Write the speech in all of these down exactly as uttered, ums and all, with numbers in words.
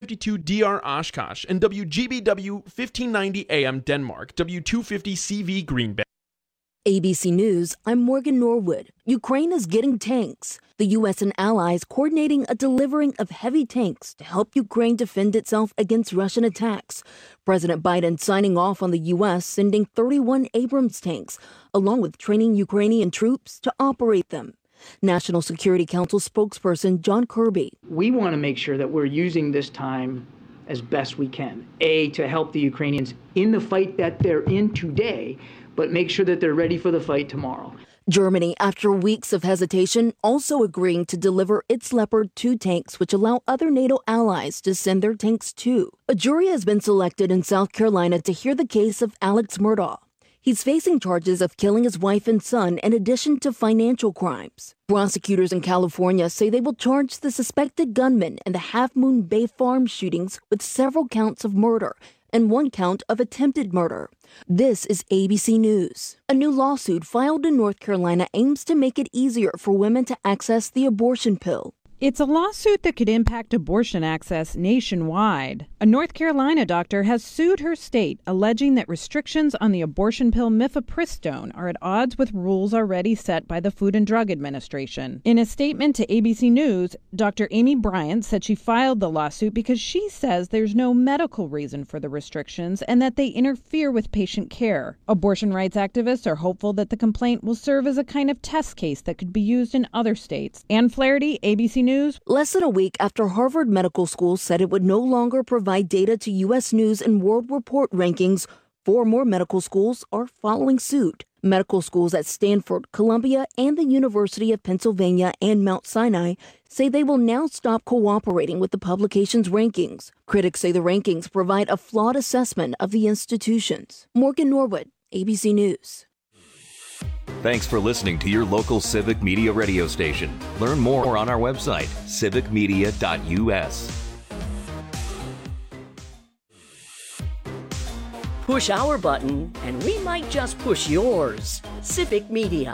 fifty-two D R Oshkosh, and W G B W fifteen ninety A M Denmark, W two fifty C V Green Bay. A B C News, I'm Morgan Norwood. Ukraine is getting tanks. The U S and allies coordinating a delivering of heavy tanks to help Ukraine defend itself against Russian attacks. President Biden signing off on the U S sending thirty-one Abrams tanks, along with training Ukrainian troops to operate them. National Security Council spokesperson John Kirby. We want to make sure that we're using this time as best we can. A, to help the Ukrainians in the fight that they're in today, but make sure that they're ready for the fight tomorrow. Germany, after weeks of hesitation, also agreeing to deliver its Leopard two tanks, which allow other NATO allies to send their tanks too. A jury has been selected in South Carolina to hear the case of Alex Murdaugh. He's facing charges of killing his wife and son in addition to financial crimes. Prosecutors in California say they will charge the suspected gunman in the Half Moon Bay Farm shootings with several counts of murder and one count of attempted murder. This is A B C News. A new lawsuit filed in North Carolina aims to make it easier for women to access the abortion pill. It's a lawsuit that could impact abortion access nationwide. A North Carolina doctor has sued her state, alleging that restrictions on the abortion pill mifepristone are at odds with rules already set by the Food and Drug Administration. In a statement to A B C News, Doctor Amy Bryant said she filed the lawsuit because she says there's no medical reason for the restrictions and that they interfere with patient care. Abortion rights activists are hopeful that the complaint will serve as a kind of test case that could be used in other states. Ann Flaherty, A B C News. News. Less than a week after Harvard Medical School said it would no longer provide data to U S News and World Report rankings, four more medical schools are following suit. Medical schools at Stanford, Columbia, and the University of Pennsylvania and Mount Sinai say they will now stop cooperating with the publication's rankings. Critics say the rankings provide a flawed assessment of the institutions. Morgan Norwood, A B C News. Thanks for listening to your local Civic Media radio station. Learn more on our website, civic media dot u s. Push our button, and we might just push yours. Civic Media.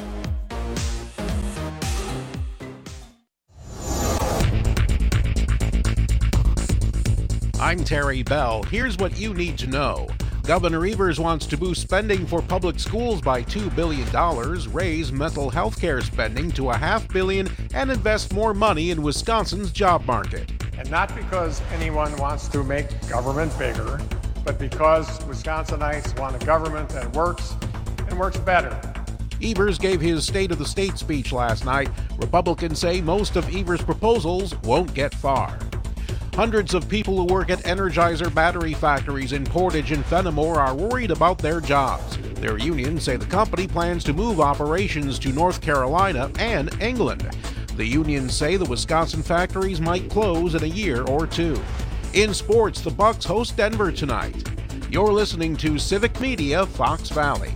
I'm Terry Bell. Here's what you need to know. Governor Evers wants to boost spending for public schools by two billion dollars, raise mental health care spending to a half billion, and invest more money in Wisconsin's job market. And not because anyone wants to make government bigger, but because Wisconsinites want a government that works and works better. Evers gave his State of the State speech last night. Republicans say most of Evers' proposals won't get far. Hundreds of people who work at Energizer battery factories in Portage and Fenimore are worried about their jobs. Their unions say the company plans to move operations to North Carolina and England. The unions say the Wisconsin factories might close in a year or two. In sports, the Bucks host Denver tonight. You're listening to Civic Media Fox Valley.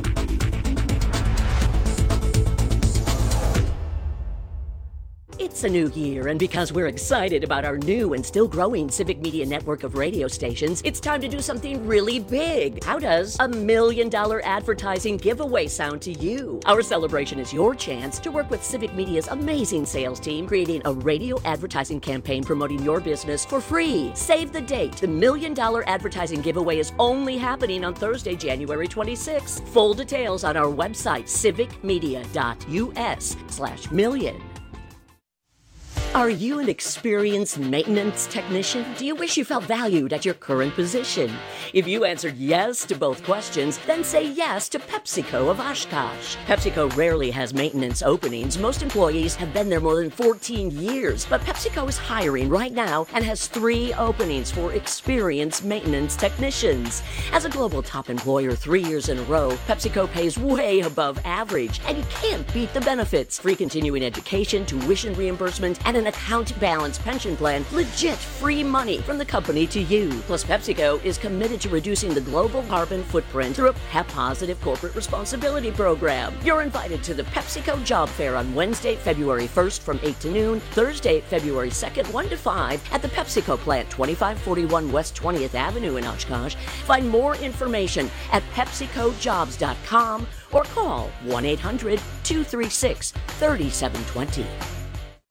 It's a new year, and because we're excited about our new and still growing Civic Media network of radio stations, it's time to do something really big. How does a million dollar advertising giveaway sound to you? Our celebration is your chance to work with Civic Media's amazing sales team, creating a radio advertising campaign promoting your business for free. Save the date. The million dollar advertising giveaway is only happening on Thursday, January twenty-sixth. Full details on our website, civic media dot u s slash million. Are you an experienced maintenance technician? Do you wish you felt valued at your current position? If you answered yes to both questions, then say yes to PepsiCo of Oshkosh. PepsiCo rarely has maintenance openings. Most employees have been there more than fourteen years, but PepsiCo is hiring right now and has three openings for experienced maintenance technicians. As a global top employer three years in a row, PepsiCo pays way above average, and you can't beat the benefits. Free continuing education, tuition reimbursement, and an account balance pension plan, legit free money from the company to you. Plus, PepsiCo is committed to reducing the global carbon footprint through a P E P-positive corporate responsibility program. You're invited to the PepsiCo Job Fair on Wednesday, February first from eight to noon, Thursday, February second, one to five at the PepsiCo plant, twenty-five forty-one West twentieth Avenue in Oshkosh. Find more information at pepsico jobs dot com or call one eight hundred two three six three seven two zero.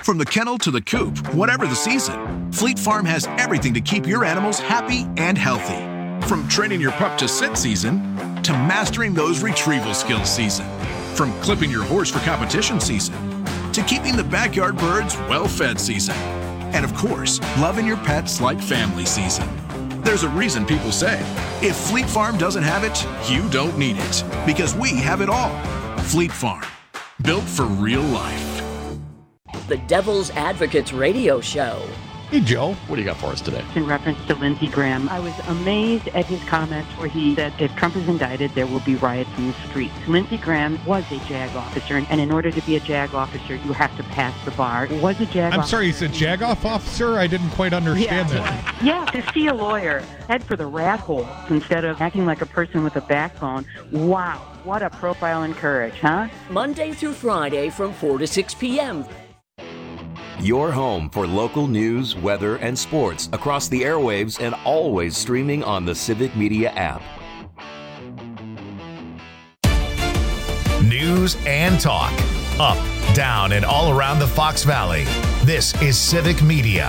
From the kennel to the coop, whatever the season, Fleet Farm has everything to keep your animals happy and healthy. From training your pup to sit season, to mastering those retrieval skills season. From clipping your horse for competition season, to keeping the backyard birds well-fed season. And of course, loving your pets like family season. There's a reason people say, if Fleet Farm doesn't have it, you don't need it. Because we have it all. Fleet Farm, built for real life. The Devil's Advocates Radio Show. Hey, Joe, what do you got for us today? In reference to Lindsey Graham, I was amazed at his comments where he said if Trump is indicted, there will be riots in the streets. Lindsey Graham was a JAG officer, and in order to be a JAG officer, you have to pass the bar. Was a JAG I'm officer. sorry, he's a JAG-off officer? I didn't quite understand yeah, that. Yeah, to see a lawyer head for the rat hole instead of acting like a person with a backbone. Wow, what a profile in courage, huh? Monday through Friday from four to six p.m. Your home for local news, weather, and sports across the airwaves and always streaming on the Civic Media app. News and talk. Up, down, and all around the Fox Valley. This is Civic Media.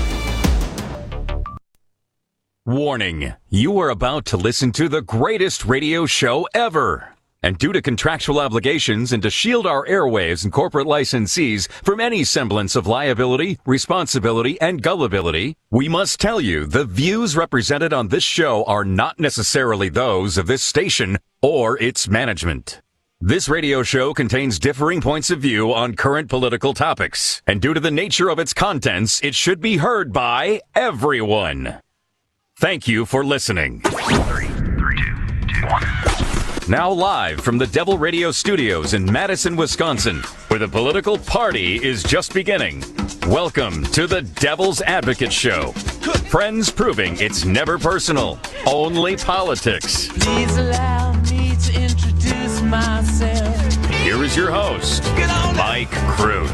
Warning, you are about to listen to the greatest radio show ever. And due to contractual obligations and to shield our airwaves and corporate licensees from any semblance of liability, responsibility, and gullibility, we must tell you the views represented on this show are not necessarily those of this station or its management. This radio show contains differing points of view on current political topics, and due to the nature of its contents, it should be heard by everyone. Thank you for listening. Three, three, two, two, one. Now live from the Devil Radio Studios in Madison, Wisconsin, where the political party is just beginning. Welcome to the Devil's Advocate Show. Friends proving it's never personal, only politics. Please allow me to introduce myself. Here is your host, Mike Crute.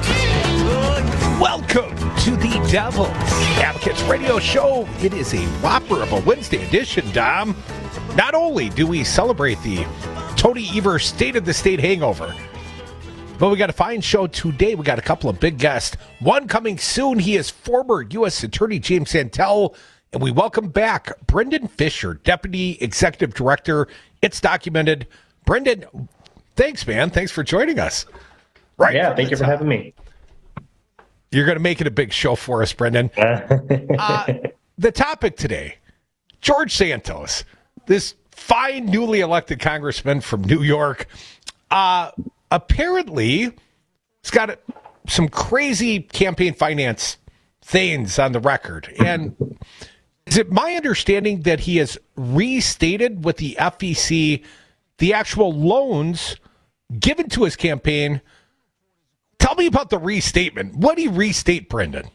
Welcome to the Devil's Advocates Radio Show. It is a whopper of a Wednesday edition, Dom. Not only do we celebrate the Tony Evers State of the State hangover, but we got a fine show today. We got a couple of big guests. One coming soon. He is former U S Attorney James Santel. And we welcome back Brendan Fisher, Deputy Executive Director. It's documented. Brendan, thanks, man. Thanks for joining us. Right. Yeah, thank you for having me. You're going to make it a big show for us, Brendan. uh, the topic today, George Santos, this fine newly elected congressman from New York, uh, apparently has got some crazy campaign finance things on the record. And is it my understanding that he has restated with the F E C the actual loans given to his campaign? Tell me about the restatement. What do you restate, Brendan?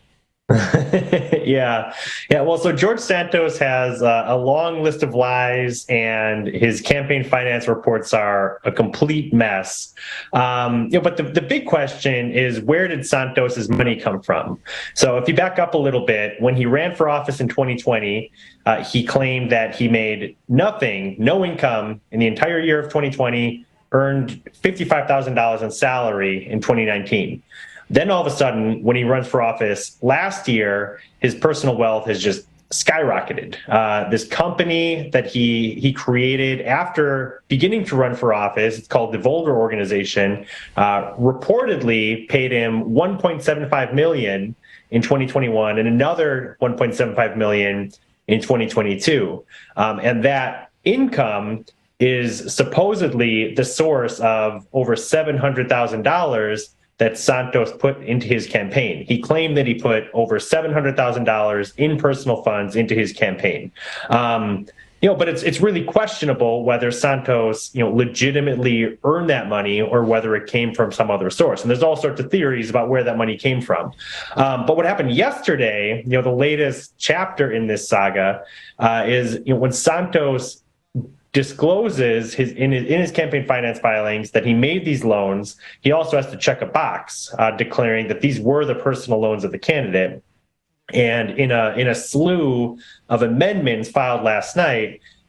yeah. Yeah. Well, so George Santos has uh, a long list of lies, and his campaign finance reports are a complete mess. Um, you know, but the, the big question is, where did Santos's money come from? So if you back up a little bit, when he ran for office in twenty twenty, uh, he claimed that he made nothing, no income in the entire year of twenty twenty, earned fifty-five thousand dollars in salary in twenty nineteen. Then all of a sudden, when he runs for office last year, his personal wealth has just skyrocketed. Uh, this company that he he created after beginning to run for office, it's called the Volder Organization, uh, reportedly paid him one point seven five million dollars in twenty twenty-one and another one point seven five million dollars in twenty twenty-two. Um, and that income is supposedly the source of over seven hundred thousand dollars that Santos put into his campaign. He claimed that he put over seven hundred thousand dollars in personal funds into his campaign. Um, you know, but it's it's really questionable whether Santos, you know, legitimately earned that money or whether it came from some other source. And there's all sorts of theories about where that money came from. Um, but what happened yesterday, you know, the latest chapter in this saga uh, is, you know, when Santos discloses his in, his in his campaign finance filings that he made these loans, he also has to check a box uh, declaring that these were the personal loans of the candidate. And in a in a slew of amendments filed last night,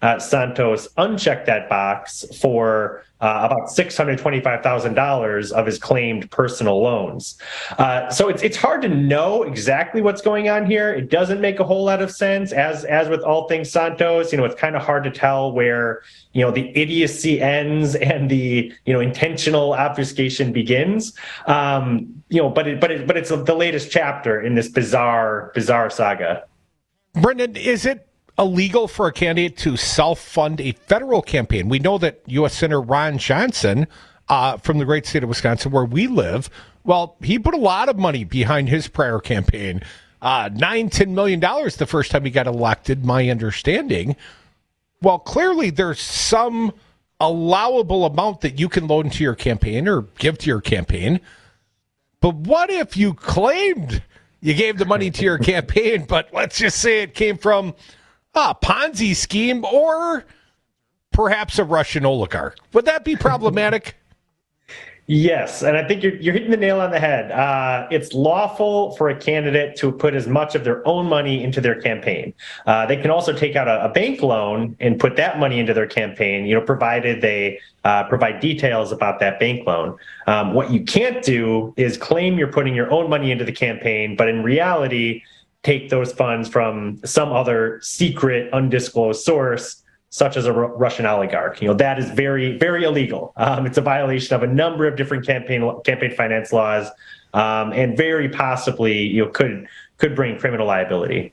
uh, Santos unchecked that box for uh, about six hundred twenty-five thousand dollars of his claimed personal loans. Uh, so it's it's hard to know exactly what's going on here. It doesn't make a whole lot of sense. As as with all things Santos, you know, it's kind of hard to tell where, you know, the idiocy ends and the, you know, intentional obfuscation begins. Um, you know, but it, but it, but it's the latest chapter in this bizarre bizarre saga. Brendan, is it illegal for a candidate to self-fund a federal campaign? We know that U S Senator Ron Johnson uh, from the great state of Wisconsin, where we live, well, he put a lot of money behind his prior campaign, uh, nine, ten million dollars the first time he got elected, my understanding. Well, clearly there's some allowable amount that you can loan to your campaign or give to your campaign. But what if you claimed you gave the money to your campaign, but let's just say it came from a Ponzi scheme or perhaps a Russian oligarch? Would that be problematic? Yes, and I think you're, you're hitting the nail on the head. Uh, it's lawful for a candidate to put as much of their own money into their campaign. Uh, they can also take out a, a bank loan and put that money into their campaign, you know, provided they uh, provide details about that bank loan. Um, what you can't do is claim you're putting your own money into the campaign, but in reality, take those funds from some other secret, undisclosed source, such as a R- Russian oligarch. You know, that is very, very illegal. Um, it's a violation of a number of different campaign campaign finance laws, um, and very possibly, you know, could could bring criminal liability.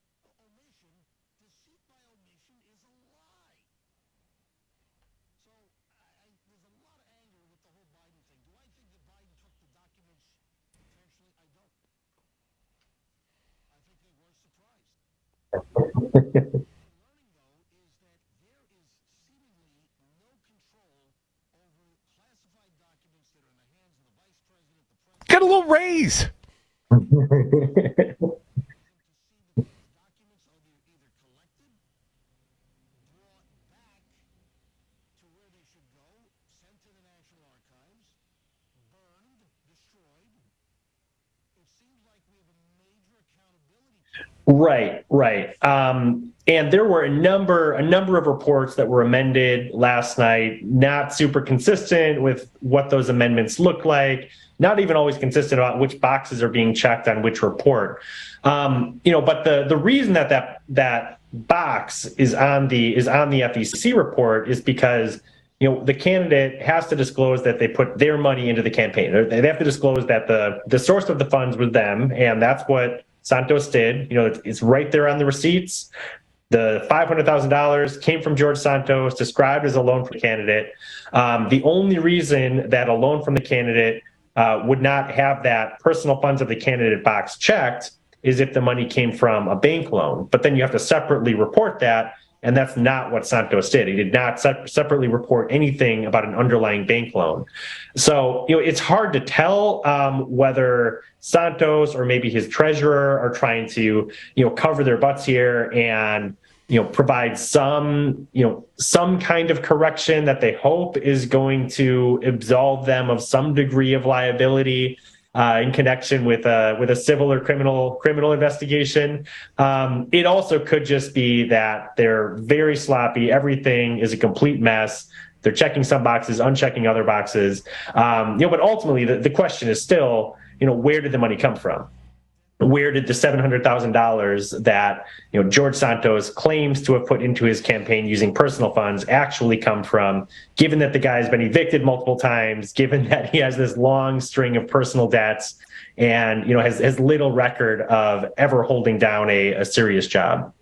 Get a little raise. Right, right. Um, and there were a number, a number of reports that were amended last night, not super consistent with what those amendments look like, not even always consistent about which boxes are being checked on which report. Um, you know, but the the reason that that that box is on the is on the F E C report is because, you know, the candidate has to disclose that they put their money into the campaign. They have to disclose that the the source of the funds was them, and that's what Santos did. You know, it's, it's right there on the receipts. The five hundred thousand dollars came from George Santos, described as a loan from the candidate. Um, the only reason that a loan from the candidate uh, would not have that personal funds of the candidate box checked is if the money came from a bank loan. But then you have to separately report that, and that's not what Santos did. He did not se- separately report anything about an underlying bank loan. So, you know, it's hard to tell um, whether Santos or maybe his treasurer are trying to, you know, cover their butts here and, you know, provide some, you know, some kind of correction that they hope is going to absolve them of some degree of liability uh, in connection with a with a civil or criminal criminal investigation. Um, it also could just be that they're very sloppy. Everything is a complete mess. They're checking some boxes, unchecking other boxes. Um, you know, but ultimately, the, the question is still, you know, where did the money come from? Where did the seven hundred thousand dollars that, you know, George Santos claims to have put into his campaign using personal funds actually come from, given that the guy has been evicted multiple times, given that he has this long string of personal debts and, you know, has, has little record of ever holding down a, a serious job?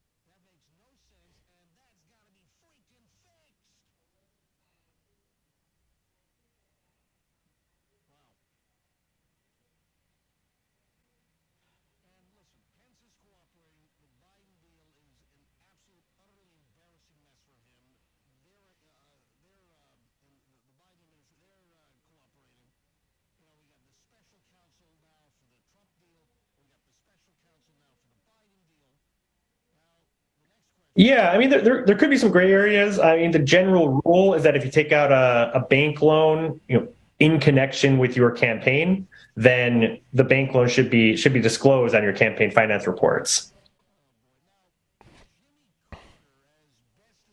Yeah, I mean, there, there there could be some gray areas. I mean, the general rule is that if you take out a, a bank loan, you know, in connection with your campaign, then the bank loan should be should be disclosed on your campaign finance reports.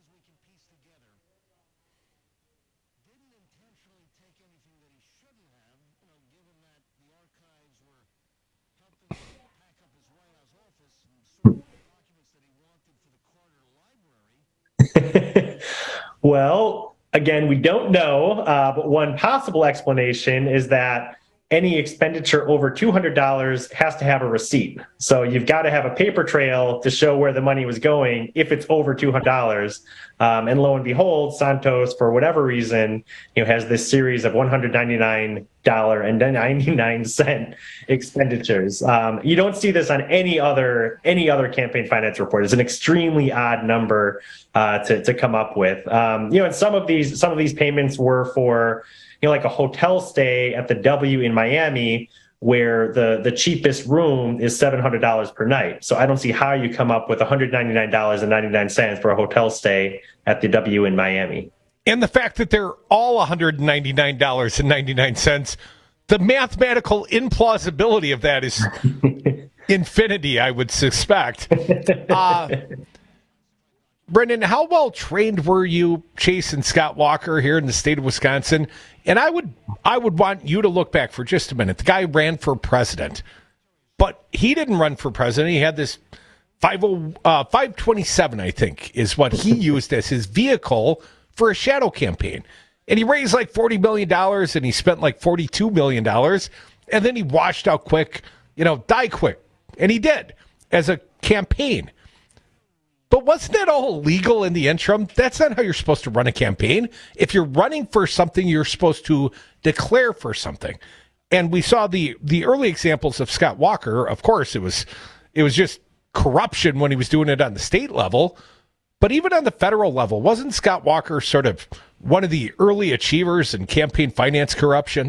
Well, again, we don't know, uh, but one possible explanation is that any expenditure over two hundred dollars has to have a receipt. So you've got to have a paper trail to show where the money was going if it's over two hundred dollars. Um, and lo and behold, Santos, for whatever reason, you know, has this series of one hundred ninety-nine dollars and ninety-nine cents expenditures. Um, you don't see this on any other any other campaign finance report. It's an extremely odd number uh, to to come up with. Um, you know, and some of these some of these payments were for, you know, like a hotel stay at the W in Miami, where the, the cheapest room is seven hundred dollars per night. So I don't see how you come up with one hundred ninety-nine dollars and ninety-nine cents for a hotel stay at the W in Miami. And the fact that they're all one hundred ninety-nine dollars and ninety-nine cents, the mathematical implausibility of that is infinity, I would suspect. Uh, Brendan, how well trained were you chasing Scott Walker here in the state of Wisconsin? And I would I would want you to look back for just a minute. The guy ran for president, but he didn't run for president. He had this five twenty-seven, I think, is what he used as his vehicle for a shadow campaign. And he raised like forty million dollars and he spent like forty-two million dollars. And then he washed out quick, you know, die quick. And he did as a campaign. But wasn't that all illegal in the interim? That's not how you're supposed to run a campaign. If you're running for something, you're supposed to declare for something. And we saw the the early examples of Scott Walker. Of course, it was it was just corruption when he was doing it on the state level. But even on the federal level, wasn't Scott Walker sort of one of the early achievers in campaign finance corruption?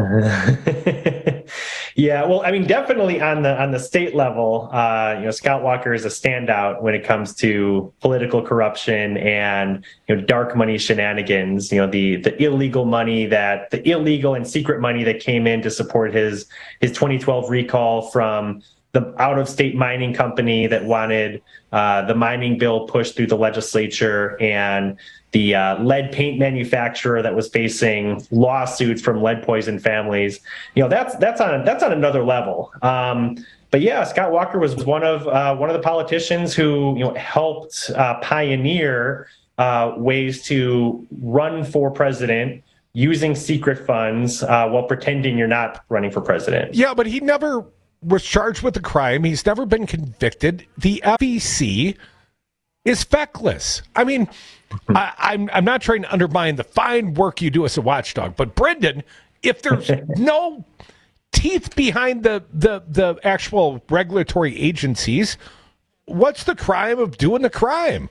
Yeah, well, I mean, definitely on the on the state level, uh, you know, Scott Walker is a standout when it comes to political corruption and, you know, dark money shenanigans. You know, the the illegal money that the illegal and secret money that came in to support his his twenty twelve recall from the out-of-state mining company that wanted uh, the mining bill pushed through the legislature, and the uh, lead paint manufacturer that was facing lawsuits from lead poison families. You know, that's that's on that's on another level. Um, but yeah, Scott Walker was one of uh, one of the politicians who, you know, helped uh, pioneer uh, ways to run for president using secret funds uh, while pretending you're not running for president. Yeah, but he never was charged with a crime. He's never been convicted. The F E C is feckless. I mean, I, I'm I'm not trying to undermine the fine work you do as a watchdog, but Brendan, if there's no teeth behind the, the the actual regulatory agencies, what's the crime of doing the crime?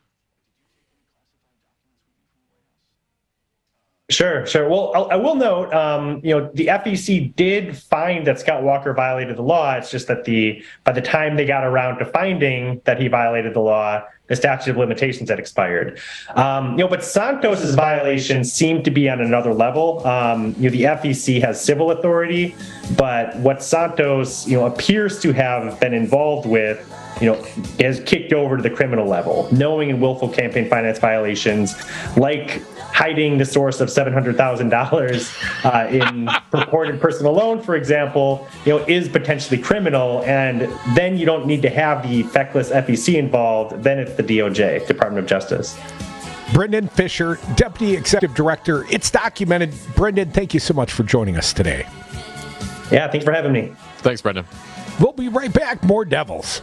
Sure, sure. Well, I'll, I will note, um, you know, the F E C did find that Scott Walker violated the law. It's just that the by the time they got around to finding that he violated the law, the statute of limitations had expired. Um, you know, but Santos's violations seem to be on another level. Um, you know, the F E C has civil authority, but what Santos, you know, appears to have been involved with, you know, has kicked over to the criminal level, knowing and willful campaign finance violations, like hiding the source of seven hundred thousand dollars uh, in purported personal loan, for example, you know, is potentially criminal. And then you don't need to have the feckless F E C involved. Then it's the D O J, Department of Justice. Brendan Fisher, Deputy Executive Director. It's documented. Brendan, thank you so much for joining us today. Yeah, thanks for having me. Thanks, Brendan. We'll be right back. More Devils.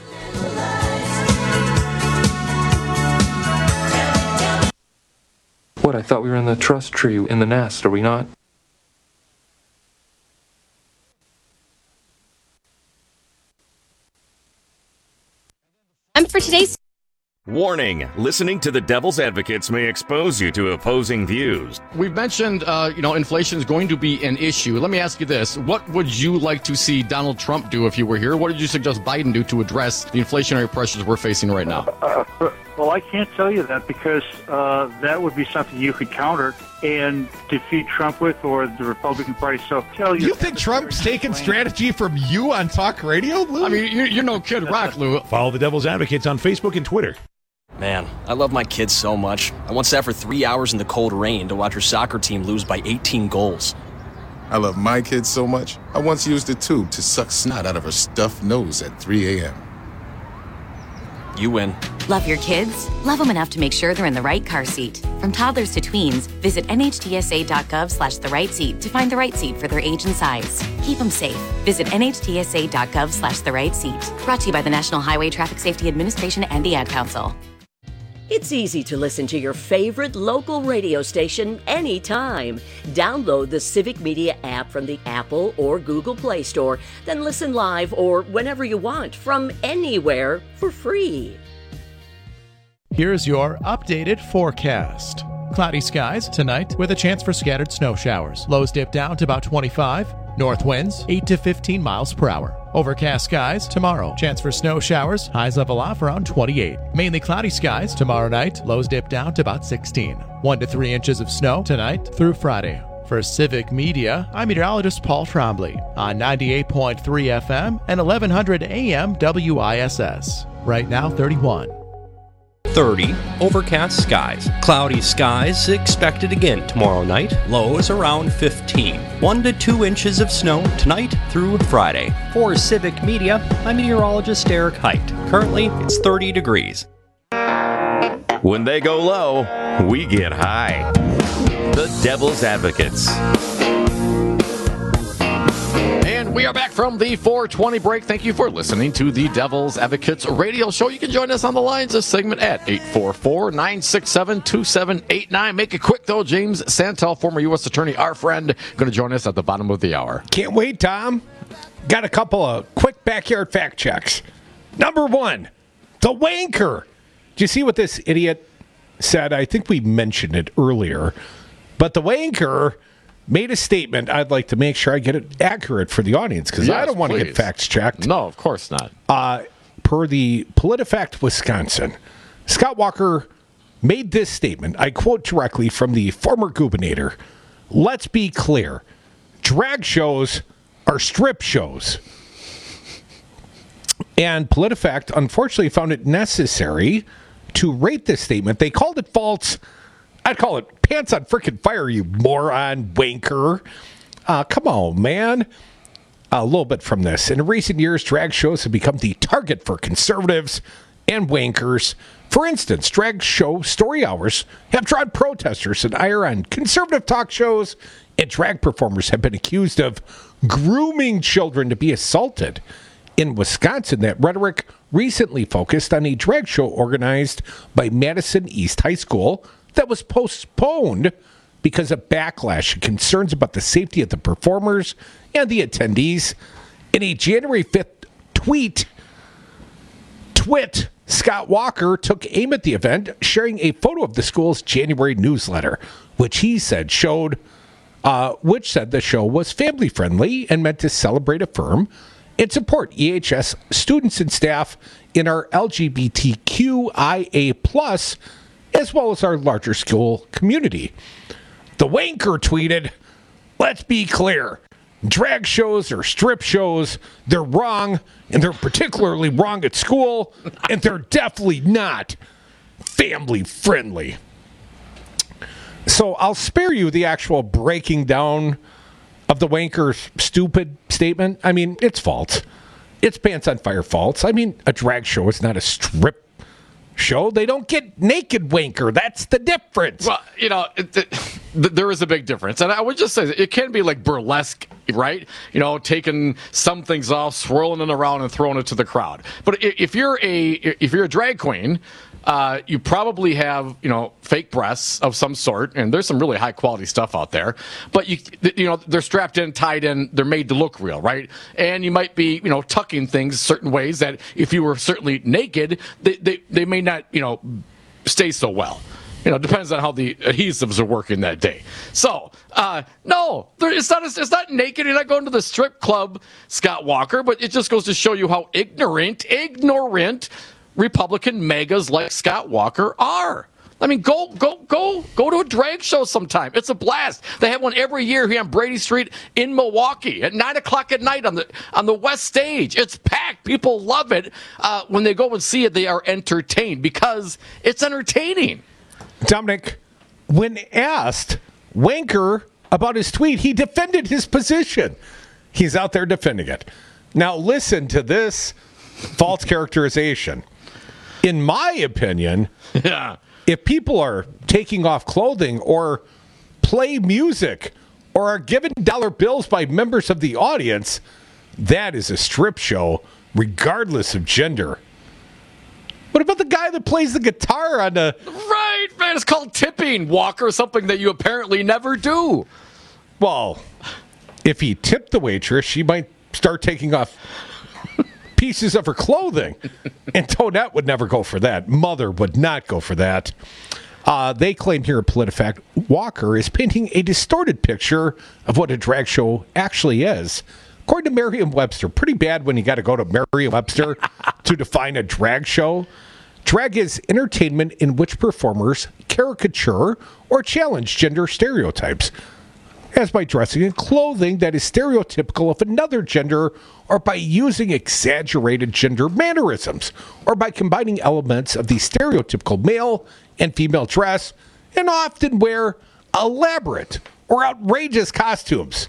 What, I thought we were in the trust tree in the nest, are we not? And for today's Warning, listening to the Devil's Advocates may expose you to opposing views. We've mentioned, uh, you know, inflation is going to be an issue. Let me ask you this. What would you like to see Donald Trump do if you were here? What did you suggest Biden do to address the inflationary pressures we're facing right now? Uh, well, I can't tell you that because uh, that would be something you could counter and defeat Trump with, or the Republican Party. So tell you. You think Trump's taking strategy from you on talk radio, Lou? I mean, you're, you're no Kid Rock, Lou. Follow the Devil's Advocates on Facebook and Twitter. Man, I love my kids so much. I once sat for three hours in the cold rain to watch her soccer team lose by eighteen goals. I love my kids so much, I once used a tube to suck snot out of her stuffed nose at three a.m. You win. Love your kids? Love them enough to make sure they're in the right car seat. From toddlers to tweens, visit nhtsa.gov slash the right seat to find the right seat for their age and size. Keep them safe. Visit nhtsa.gov slash the right seat. Brought to you by the National Highway Traffic Safety Administration and the Ad Council. It's easy to listen to your favorite local radio station anytime. Download the Civic Media app from the Apple or Google Play Store, then listen live or whenever you want from anywhere for free. Here's your updated forecast. Cloudy skies tonight with a chance for scattered snow showers. Lows dip down to about twenty-five. North winds eight to fifteen miles per hour. Overcast skies tomorrow. Chance for snow showers. Highs level off around twenty-eight. Mainly cloudy skies tomorrow night. Lows dip down to about sixteen. One to three inches of snow tonight through Friday. For Civic Media, I'm meteorologist Paul Trombley on ninety-eight point three F M and eleven hundred A M W I S S. Right now, thirty-one. thirty, overcast skies. Cloudy skies expected again tomorrow night. Lows around fifteen. One to two inches of snow tonight through Friday. For Civic Media, I'm meteorologist Eric Height. Currently, it's thirty degrees. When they go low, we get high. The Devil's Advocates. And we are back from the four twenty break. Thank you for listening to the Devil's Advocates radio show. You can join us on the lines this segment at eight four four, nine six seven, two seven eight nine. Make it quick, though. James Santel, former U S attorney, our friend, going to join us at the bottom of the hour. Can't wait, Tom. Got a couple of quick backyard fact checks. Number one, the wanker. Do you see what this idiot said? I think we mentioned it earlier. But the wanker made a statement. I'd like to make sure I get it accurate for the audience because yes, I don't want to get facts checked. No, of course not. Uh, per the PolitiFact Wisconsin, Scott Walker made this statement. I quote directly from the former gubernator. Let's be clear. Drag shows are strip shows. And PolitiFact unfortunately found it necessary to rate this statement. They called it false. I'd call it pants on frickin' fire, you moron wanker. Uh, come on, man. A little bit from this. In recent years, drag shows have become the target for conservatives and wankers. For instance, drag show story hours have drawn protesters and ire on conservative talk shows, and drag performers have been accused of grooming children to be assaulted. In Wisconsin, that rhetoric recently focused on a drag show organized by Madison East High School that was postponed because of backlash and concerns about the safety of the performers and the attendees. In a January fifth tweet, twit, Scott Walker took aim at the event, sharing a photo of the school's January newsletter, which he said showed, uh, which said the show was family friendly and meant to celebrate, affirm, and support E H S students and staff in our L G B T Q I A plus, as well as our larger school community. The wanker tweeted, let's be clear. Drag shows are strip shows. They're wrong, and they're particularly wrong at school, and they're definitely not family friendly. So I'll spare you the actual breaking down of the wanker's stupid statement. I mean, it's false. It's pants on fire false. I mean, a drag show is not a strip show. They don't get naked, wanker. That's the difference. Well, you know, it, it, there is a big difference. And I would just say it can be like burlesque, right? You know, taking some things off, swirling it around and throwing it to the crowd. But if you're a if you're a drag queen, uh, you probably have, you know, fake breasts of some sort, and there's some really high quality stuff out there. But you you know, they're strapped in, tied in, they're made to look real, right? And you might be, you know, tucking things certain ways that if you were certainly naked, they they, they may not, you know, stay so well. You know, it depends on how the adhesives are working that day. So, uh, no, there, it's not. It's not naked. You're not going to the strip club, Scott Walker. But it just goes to show you how ignorant, ignorant Republican megas like Scott Walker are. I mean, go, go, go, go to a drag show sometime. It's a blast. They have one every year here on Brady Street in Milwaukee at nine o'clock at night on the on the West Stage. It's packed. People love it. Uh, when they go and see it, they are entertained because it's entertaining. Dominic, when asked Wanker about his tweet, he defended his position. He's out there defending it. Now listen to this false characterization. In my opinion, yeah. if people are taking off clothing or play music or are given dollar bills by members of the audience, that is a strip show, regardless of gender. What about the guy that plays the guitar on the... Right, man, it's called tipping, Walker, something that you apparently never do. Well, if he tipped the waitress, she might start taking off pieces of her clothing. And Tonette would never go for that. Mother would not go for that. Uh, they claim here at PolitiFact, Walker is painting a distorted picture of what a drag show actually is. According to Merriam-Webster, pretty bad when you got to go to Merriam-Webster to define a drag show. Drag is entertainment in which performers caricature or challenge gender stereotypes, as by dressing in clothing that is stereotypical of another gender, or by using exaggerated gender mannerisms, or by combining elements of the stereotypical male and female dress, and often wear elaborate or outrageous costumes.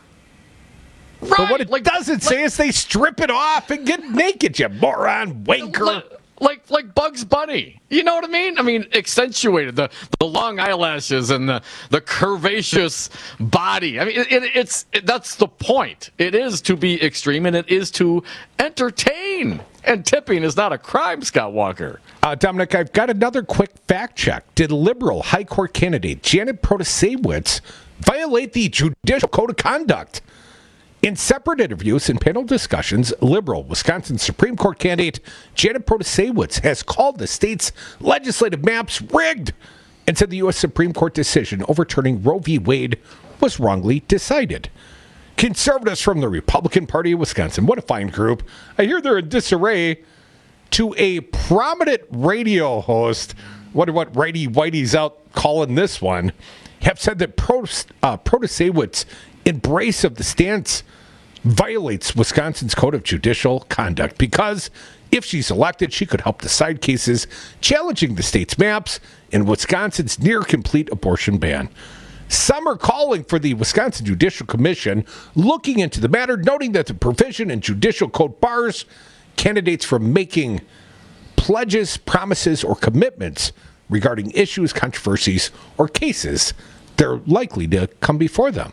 Right, but what it like, doesn't like, say is they strip it off and get naked, you moron wanker. Like, like like Bugs Bunny. You know what I mean? I mean, accentuated, the, the long eyelashes and the, the curvaceous body. I mean, it, it, it's it, that's the point. It is to be extreme, and it is to entertain. And tipping is not a crime, Scott Walker. Uh, Dominic, I've got another quick fact check. Did liberal High Court candidate Janet Protasewicz violate the Judicial Code of Conduct? In separate interviews and panel discussions, liberal Wisconsin Supreme Court candidate Janet Protasewicz has called the state's legislative maps rigged and said the U S Supreme Court decision overturning Roe v. Wade was wrongly decided. Conservatives from the Republican Party of Wisconsin, what a fine group. I hear they're in disarray, to a prominent radio host, wonder what righty whitey's out calling this one, have said that Protas- uh, Protasewicz's embrace of the stance violates Wisconsin's Code of Judicial Conduct because if she's elected, she could help decide cases challenging the state's maps and Wisconsin's near-complete abortion ban. Some are calling for the Wisconsin Judicial Commission looking into the matter, noting that the provision in Judicial Code bars candidates from making pledges, promises, or commitments regarding issues, controversies, or cases they're likely to come before them.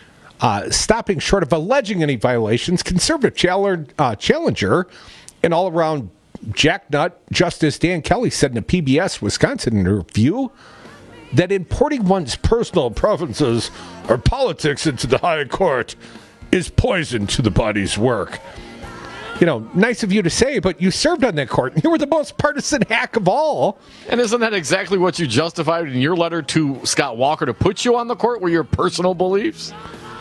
Uh, stopping short of alleging any violations, conservative challenge, uh, challenger and all-around jacknut Justice Dan Kelly said in a P B S Wisconsin interview that importing one's personal preferences or politics into the high court is poison to the body's work. You know, nice of you to say, but you served on that court, and you were the most partisan hack of all. And isn't that exactly what you justified in your letter to Scott Walker to put you on the court, were your personal beliefs?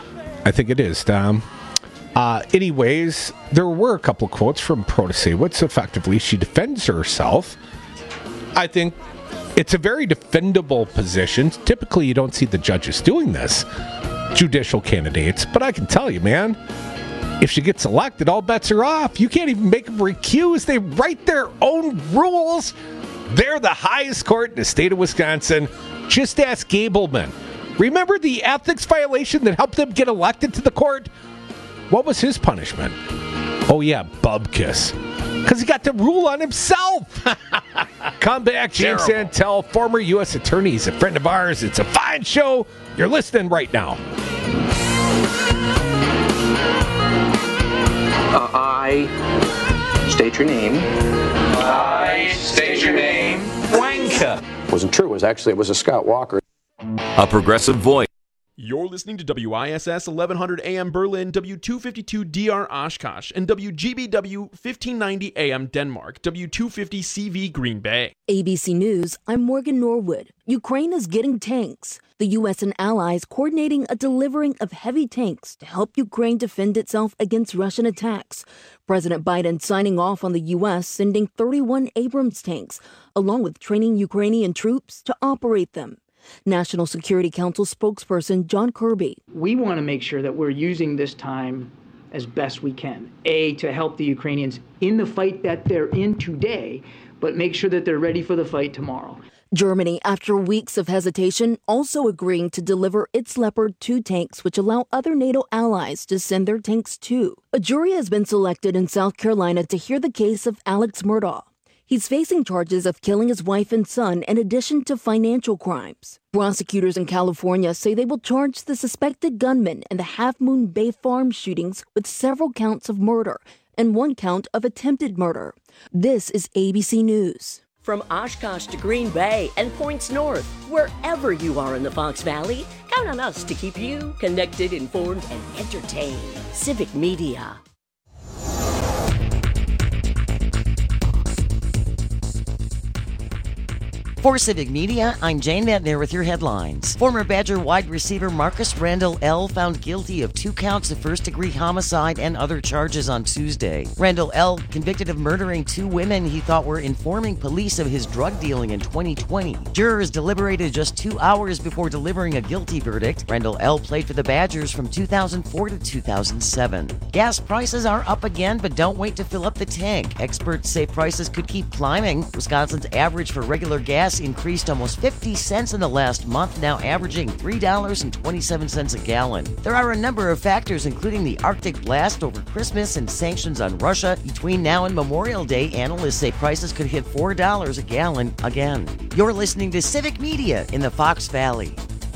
I think it is, Dom. Uh, anyways, there were a couple quotes from Protasewicz. Effectively, she defends herself. I think it's a very defendable position. Typically, you don't see the judges doing this, judicial candidates. But I can tell you, man, if she gets elected, all bets are off. You can't even make them recuse. They write their own rules. They're the highest court in the state of Wisconsin. Just ask Gableman. Remember the ethics violation that helped them get elected to the court? What was his punishment? Oh, yeah, bubkiss. Because he got to rule on himself. Come back, James Santel, former U S attorney. He's a friend of ours. It's a fine show. You're listening right now. Uh, I state your name. I state your name. Wanker. It wasn't true. It was actually, it was a Scott Walker. A Progressive Voice. You're listening to W I S S eleven hundred A M Berlin, W two fifty-two D R Oshkosh, and W G B W fifteen ninety A M Denmark, W two fifty C V Green Bay. A B C News, I'm Morgan Norwood. Ukraine is getting tanks. The U S and allies coordinating a delivering of heavy tanks to help Ukraine defend itself against Russian attacks. President Biden signing off on the U S sending thirty-one Abrams tanks, along with training Ukrainian troops to operate them. National Security Council spokesperson John Kirby. We want to make sure that we're using this time as best we can. A, to help the Ukrainians in the fight that they're in today, but make sure that they're ready for the fight tomorrow. Germany, after weeks of hesitation, also agreeing to deliver its Leopard two tanks, which allow other NATO allies to send their tanks too. A jury has been selected in South Carolina to hear the case of Alex Murdaugh. He's facing charges of killing his wife and son in addition to financial crimes. Prosecutors in California say they will charge the suspected gunman in the Half Moon Bay Farm shootings with several counts of murder and one count of attempted murder. This is A B C News. From Oshkosh to Green Bay and points north, wherever you are in the Fox Valley, count on us to keep you connected, informed, and entertained. Civic Media. For Civic Media, I'm Jane Metner with your headlines. Former Badger wide receiver Marcus Randall L. found guilty of two counts of first-degree homicide and other charges on Tuesday. Randall L. convicted of murdering two women he thought were informing police of his drug dealing in twenty twenty. Jurors deliberated just two hours before delivering a guilty verdict. Randall L. played for the Badgers from two thousand four to two thousand seven. Gas prices are up again, but don't wait to fill up the tank. Experts say prices could keep climbing. Wisconsin's average for regular gas increased almost fifty cents in the last month, now averaging three dollars and twenty-seven cents a gallon. There are a number of factors, including the Arctic blast over Christmas and sanctions on Russia. Between now and Memorial Day, analysts say prices could hit four dollars a gallon again. You're listening to Civic Media in the Fox Valley.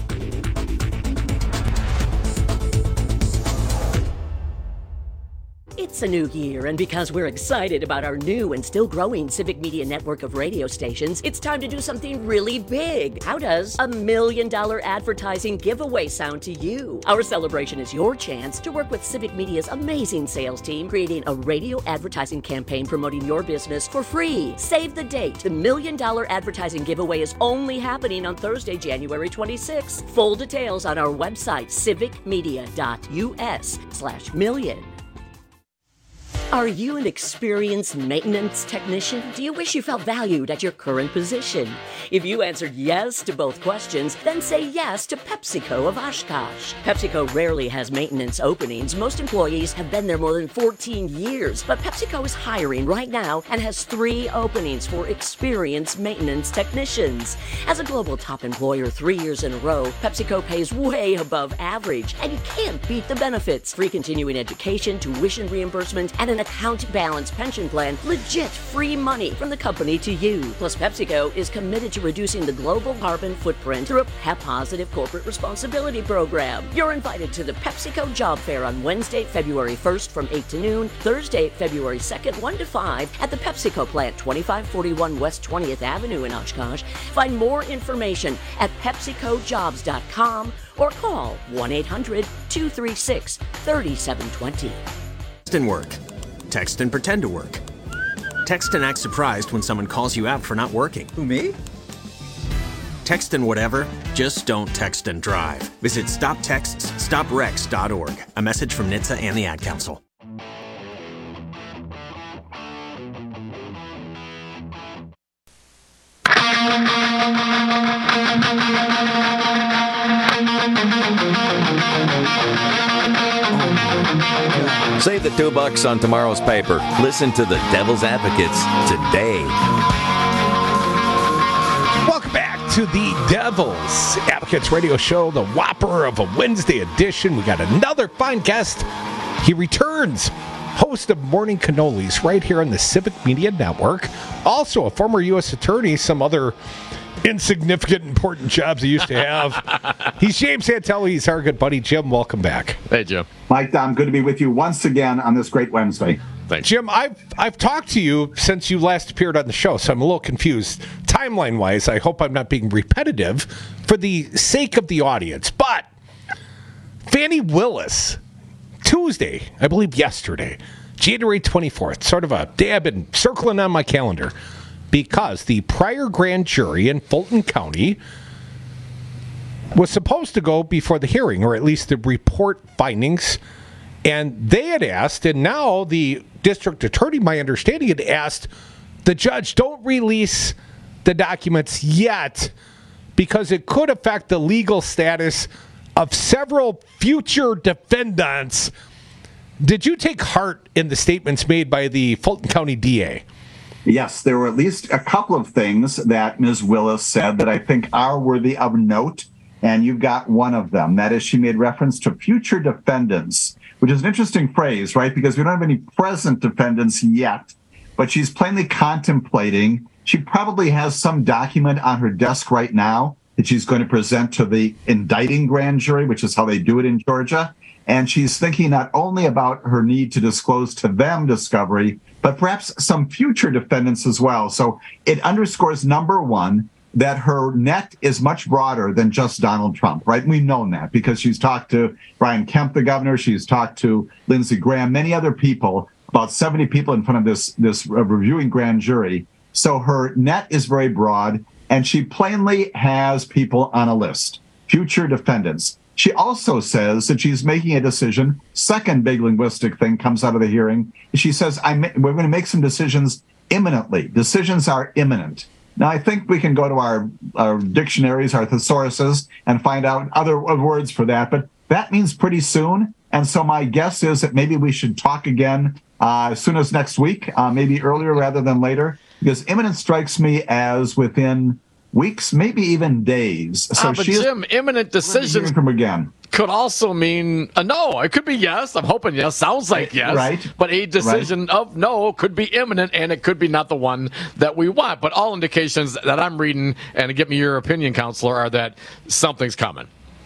It's a new year, and because we're excited about our new and still growing Civic Media network of radio stations, it's time to do something really big. How does a million dollar advertising giveaway sound to you? Our celebration is your chance to work with Civic Media's amazing sales team, creating a radio advertising campaign promoting your business for free. Save the date. The million dollar advertising giveaway is only happening on Thursday, January twenty-sixth. Full details on our website, civicmedia.us slash million. Are you an experienced maintenance technician? Do you wish you felt valued at your current position? If you answered yes to both questions, then say yes to PepsiCo of Oshkosh. PepsiCo rarely has maintenance openings. Most employees have been there more than fourteen years, but PepsiCo is hiring right now and has three openings for experienced maintenance technicians. As a global top employer three years in a row, PepsiCo pays way above average, and you can't beat the benefits. Free continuing education, tuition reimbursement, and an account balance pension plan, legit free money from the company to you. Plus, PepsiCo is committed to reducing the global carbon footprint through a P E P Positive corporate responsibility program. You're invited to the PepsiCo Job Fair on Wednesday, February first from eight to noon, Thursday, February second, one to five at the PepsiCo plant, twenty-five forty-one West twentieth Avenue in Oshkosh. Find more information at pepsico jobs dot com or call one eight hundred two three six three seven two zero. Text and work. Text and pretend to work. Text and act surprised when someone calls you out for not working. Who, me? Text and whatever, just don't text and drive. Visit stop texts stop wrecks dot org. A message from N H T S A and the Ad Council. Save the two bucks on tomorrow's paper. Listen to the Devil's Advocates today. Welcome back to the Devil's Advocates radio show, the whopper of a Wednesday edition. We got another fine guest. He returns, host of Morning Cannolis right here on the Civic Media Network. Also a former U S attorney, some other insignificant, important jobs he used to have. He's James Santelli. He's our good buddy. Jim, welcome back. Hey, Jim. Mike, Dom, good to be with you once again on this great Wednesday. Thanks. Jim, I've I've talked to you since you last appeared on the show, so I'm a little confused. Timeline-wise, I hope I'm not being repetitive for the sake of the audience. But Fani Willis, Tuesday, I believe yesterday, January twenty-fourth, sort of a day I've been circling on my calendar, because the prior grand jury in Fulton County was supposed to go before the hearing, or at least the report findings, and they had asked, and now the district attorney, my understanding, had asked the judge, don't release the documents yet, because it could affect the legal status of several future defendants. Did you take heart in the statements made by the Fulton County D A? Yes, there were at least a couple of things that Miz Willis said that I think are worthy of note, and you've got one of them. That is, she made reference to future defendants, which is an interesting phrase, right? Because we don't have any present defendants yet. but she's plainly contemplating. She probably has some document on her desk right now that she's going to present to the indicting grand jury, which is how they do it in Georgia. And she's thinking not only about her need to disclose to them discovery, but perhaps some future defendants as well. So it underscores, number one, that her net is much broader than just Donald Trump, right? We've known that because she's talked to Brian Kemp, the governor. She's talked to Lindsey Graham, many other people, about seventy people in front of this, this reviewing grand jury. So her net is very broad, and she plainly has people on a list, future defendants. She also says that she's making a decision. Second big linguistic thing comes out of the hearing. She says, I'm, we're going to make some decisions imminently. Decisions are imminent. Now, I think we can go to our, our dictionaries, our thesauruses, and find out other words for that. But that means pretty soon. And so my guess is that maybe we should talk again uh, as soon as next week, uh, maybe earlier rather than later, because imminent strikes me as within weeks, maybe even days. So ah, but she Jim, imminent decisions from again. could also mean a no. It could be yes. I'm hoping yes. Sounds like yes. Right. But a decision right. of no could be imminent, and it could be not the one that we want. But all indications that I'm reading, and give me your opinion, Counselor, are that something's coming.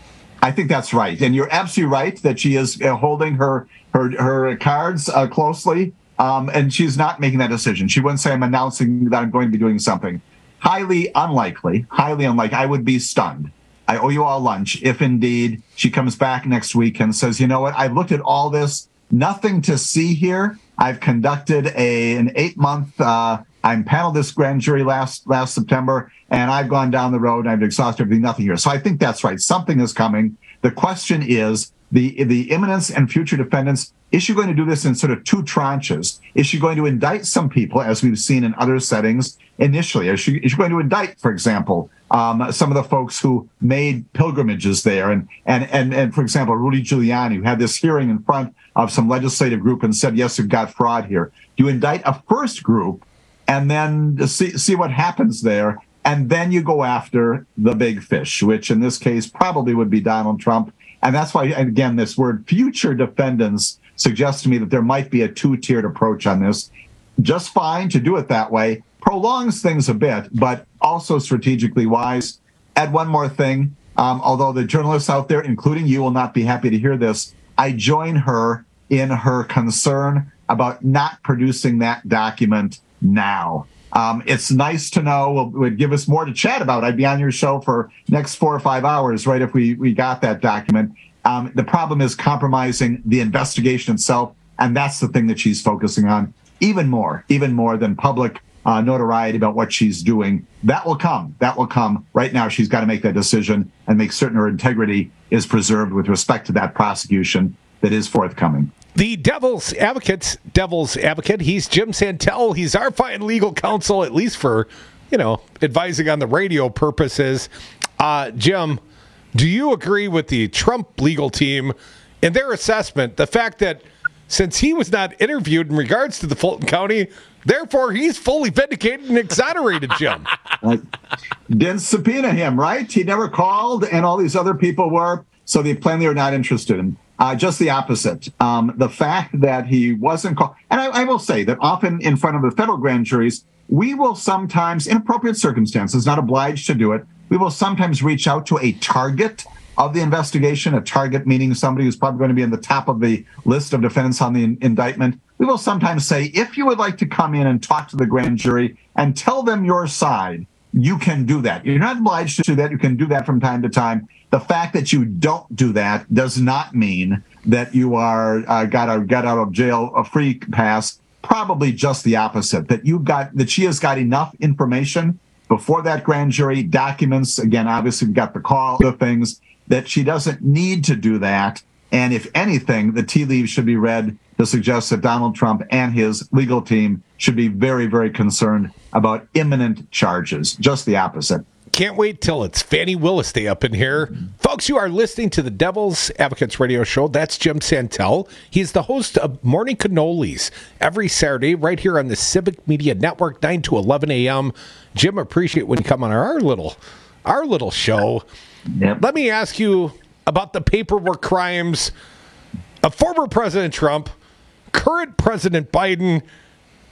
I think that's right. And you're absolutely right that she is uh, holding her, her, her cards uh, closely, um, and she's not making that decision. She wouldn't say, I'm announcing that I'm going to be doing something. Highly unlikely, highly unlikely. I would be stunned. I owe you all lunch if indeed she comes back next week and says, you know what, I've looked at all this, nothing to see here. I've conducted a an eight-month, uh, I paneled this grand jury last last September, and I've gone down the road and I've exhausted everything, nothing here. So I think that's right. Something is coming. The question is, the the imminence and future defendants, is she going to do this in sort of two tranches? Is she going to indict some people, as we've seen in other settings initially? Is she, is she going to indict, for example, um, some of the folks who made pilgrimages there? And, and, and, and for example, Rudy Giuliani, who had this hearing in front of some legislative group and said, yes, you've got fraud here. You indict a first group and then see, see what happens there. And then you go after the big fish, which in this case probably would be Donald Trump. And that's why, again, this word future defendants suggests to me that there might be a two-tiered approach on this. Just fine to do it that way. Prolongs things a bit, but also strategically wise. Add one more thing. Um, although the journalists out there, including you, will not be happy to hear this, I join her in her concern about not producing that document now. Um, it's nice to know. It would give us more to chat about. I'd be on your show for next four or five hours, right, if we, we got that document. Um, the problem is compromising the investigation itself, and that's the thing that she's focusing on even more, even more than public uh, notoriety about what she's doing. That will come. That will come. Right now, she's got to make that decision and make certain her integrity is preserved with respect to that prosecution that is forthcoming. The Devil's Advocate's Devil's Advocate. He's Jim Santel. He's our fine legal counsel, at least for, you know, advising on the radio purposes. Uh, Jim, do you agree with the Trump legal team in their assessment, the fact that since he was not interviewed in regards to the Fulton County, therefore he's fully vindicated and exonerated, Jim? Uh, didn't subpoena him, right? He never called, and all these other people were, so they plainly are not interested in him. Uh, just the opposite. Um, the fact that he wasn't called, and I, I will say that often in front of the federal grand juries, we will sometimes, in appropriate circumstances, not obliged to do it, we will sometimes reach out to a target of the investigation, a target meaning somebody who's probably going to be in the top of the list of defendants on the in- indictment. We will sometimes say, if you would like to come in and talk to the grand jury and tell them your side, you can do that. You're not obliged to do that. You can do that from time to time. The fact that you don't do that does not mean that you are uh, got a get out of jail a free pass. Probably just the opposite. That you got that she has got enough information before that grand jury, documents. Again, obviously we got the call, the things that she doesn't need to do that. And if anything, the tea leaves should be read to suggest that Donald Trump and his legal team should be very, very concerned about imminent charges. Just the opposite. Can't wait till it's Fannie Willis Day up in here. Folks, you are listening to the Devil's Advocates radio show. That's Jim Santel. He's the host of Morning Cannolis every Saturday right here on the Civic Media Network, nine to eleven a.m. Jim, appreciate when you come on our little, our little show. Yep. Let me ask you about the paperwork crimes of former President Trump, current President Biden,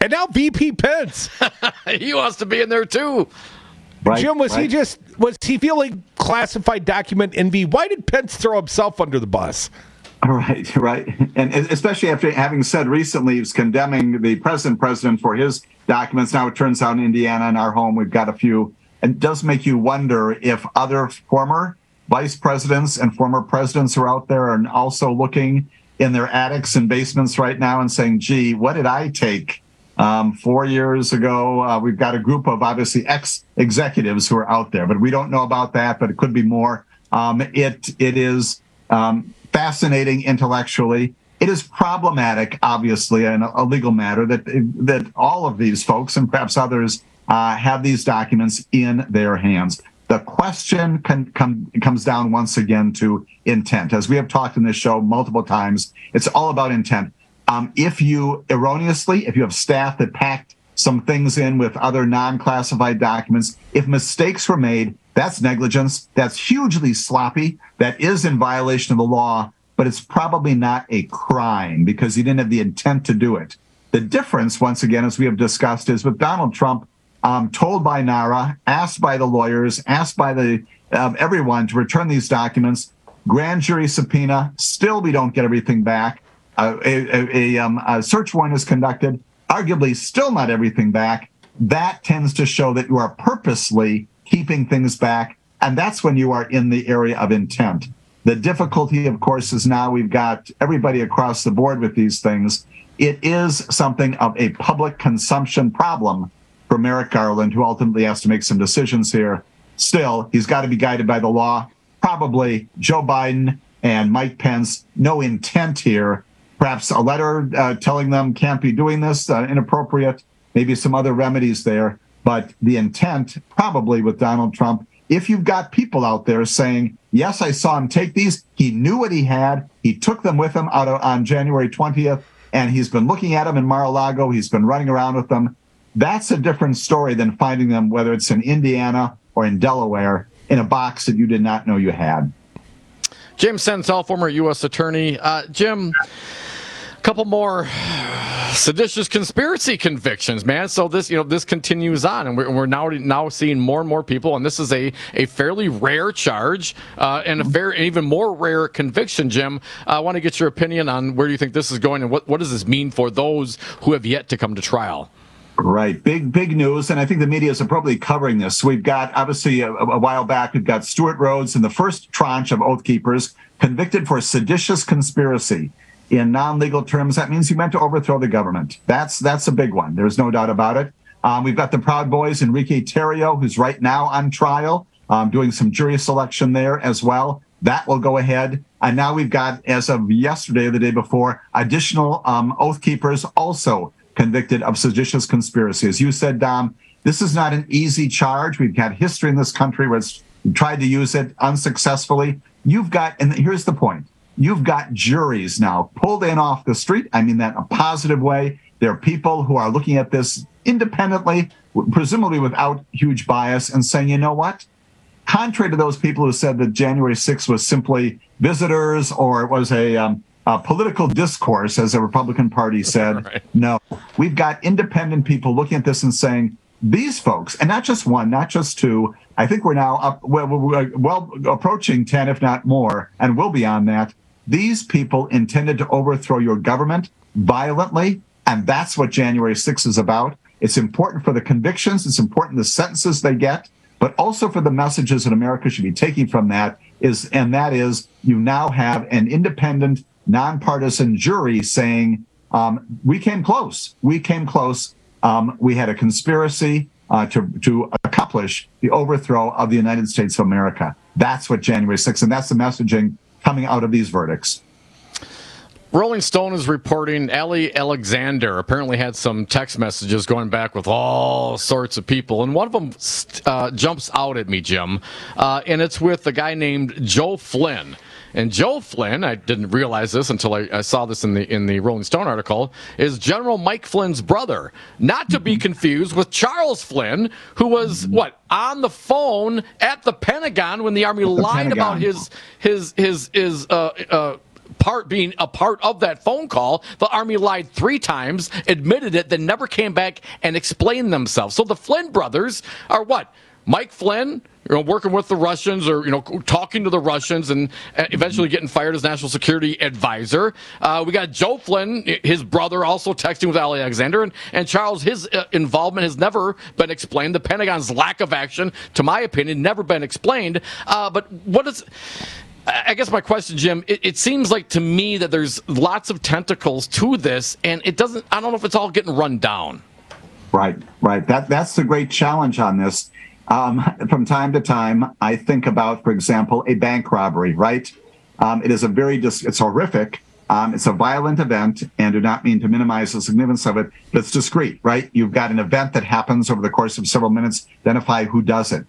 And now V P Pence. He wants to be in there too. Right, Jim, was right. he just was he feeling classified document envy? Why did Pence throw himself under the bus? Right, right. And especially after having said recently he was condemning the present president for his documents. Now it turns out in Indiana, in our home, we've got a few. It does make you wonder if other former vice presidents and former presidents who are out there are also looking in their attics and basements right now and saying, gee, what did I take um, four years ago? Uh, we've got a group of obviously ex-executives who are out there, but we don't know about that, but it could be more. Um, it It is um, fascinating intellectually. It is problematic, obviously, and a legal matter that that all of these folks and perhaps others uh, have these documents in their hands. The question can, come, comes down once again to intent. As we have talked in this show multiple times, it's all about intent. Um, if you erroneously, if you have staff that packed some things in with other non-classified documents, if mistakes were made, that's negligence. That's hugely sloppy. That is in violation of the law, but it's probably not a crime because you didn't have the intent to do it. The difference, once again, as we have discussed, is with Donald Trump, um, told by NARA, asked by the lawyers, asked by the uh, everyone to return these documents, grand jury subpoena, still we don't get everything back. Uh, a, a, a, um, a search warrant is conducted, arguably still not everything back. That tends to show that you are purposely keeping things back, and that's when you are in the area of intent. The difficulty, of course, is now we've got everybody across the board with these things. It is something of a public consumption problem for Merrick Garland, who ultimately has to make some decisions here. Still, he's got to be guided by the law. Probably Joe Biden and Mike Pence, no intent here. Perhaps a letter uh, telling them can't be doing this, uh, inappropriate, maybe some other remedies there. But the intent, probably with Donald Trump, if you've got people out there saying, yes, I saw him take these, he knew what he had, he took them with him out of, on January twentieth, and he's been looking at them in Mar-a-Lago, he's been running around with them, that's a different story than finding them, whether it's in Indiana or in Delaware, in a box that you did not know you had. Jim Senzel, former U S attorney. Uh, Jim, a couple more seditious conspiracy convictions, man. So this, you know, this continues on, and we're, we're now now seeing more and more people, and this is a, a fairly rare charge uh, and a fair, even more rare conviction. Jim, I want to get your opinion on where do you think this is going, and what, what does this mean for those who have yet to come to trial? Right. Big, big news. And I think the media is appropriately covering this. We've got, obviously, a, a while back, we've got Stuart Rhodes in the first tranche of Oath Keepers convicted for seditious conspiracy. In non-legal terms, that means you meant to overthrow the government. That's that's a big one. There's no doubt about it. Um, we've got the Proud Boys, Enrique Tarrio, who's right now on trial, um, doing some jury selection there as well. That will go ahead. And now we've got, as of yesterday or the day before, additional um, Oath Keepers also convicted of seditious conspiracy. As you said, Dom, this is not an easy charge. We've had history in this country where it's tried to use it unsuccessfully. You've got, and here's the point, you've got juries now pulled in off the street. I mean that in a positive way. There are people who are looking at this independently, presumably without huge bias, and saying, you know what? Contrary to those people who said that January sixth was simply visitors or it was a um, Uh, political discourse, as the Republican Party said. Right. No, we've got independent people looking at this and saying, these folks, and not just one, not just two, I think we're now up, well, we're well approaching ten, if not more, and will be on that. These people intended to overthrow your government violently, and that's what January sixth is about. It's important for the convictions, it's important the sentences they get, but also for the messages that America should be taking from that is, and that is, you now have an independent, nonpartisan jury saying, um, we came close. We came close. Um, we had a conspiracy uh, to, to accomplish the overthrow of the United States of America. That's what January sixth, and that's the messaging coming out of these verdicts. Rolling Stone is reporting Ellie Alexander apparently had some text messages going back with all sorts of people, and one of them uh, jumps out at me, Jim, uh, and it's with a guy named Joe Flynn. And Joe Flynn, I didn't realize this until I, I saw this in the in the Rolling Stone article, is General Mike Flynn's brother. Not to be confused with Charles Flynn, who was, what, on the phone at the Pentagon when the Army lied Pentagon. about his his his his uh, uh, part being a part of that phone call, the Army lied three times, admitted it, then never came back and explained themselves. So the Flynn brothers are what? Mike Flynn, you know, working with the Russians or, you know, talking to the Russians and eventually getting fired as national security advisor. Uh, we got Joe Flynn, his brother, also texting with Alexander. And, and Charles, his uh, involvement has never been explained. The Pentagon's lack of action, to my opinion, never been explained. Uh, but what is... I guess my question, Jim, it, it seems like to me that there's lots of tentacles to this, and it doesn't, I don't know if it's all getting run down. Right, right. That That's the great challenge on this. Um, from time to time, I think about, for example, a bank robbery, right? Um, it is a very, dis- it's horrific. Um, it's a violent event, and do not mean to minimize the significance of it, but it's discrete, right? You've got an event that happens over the course of several minutes, identify who does it.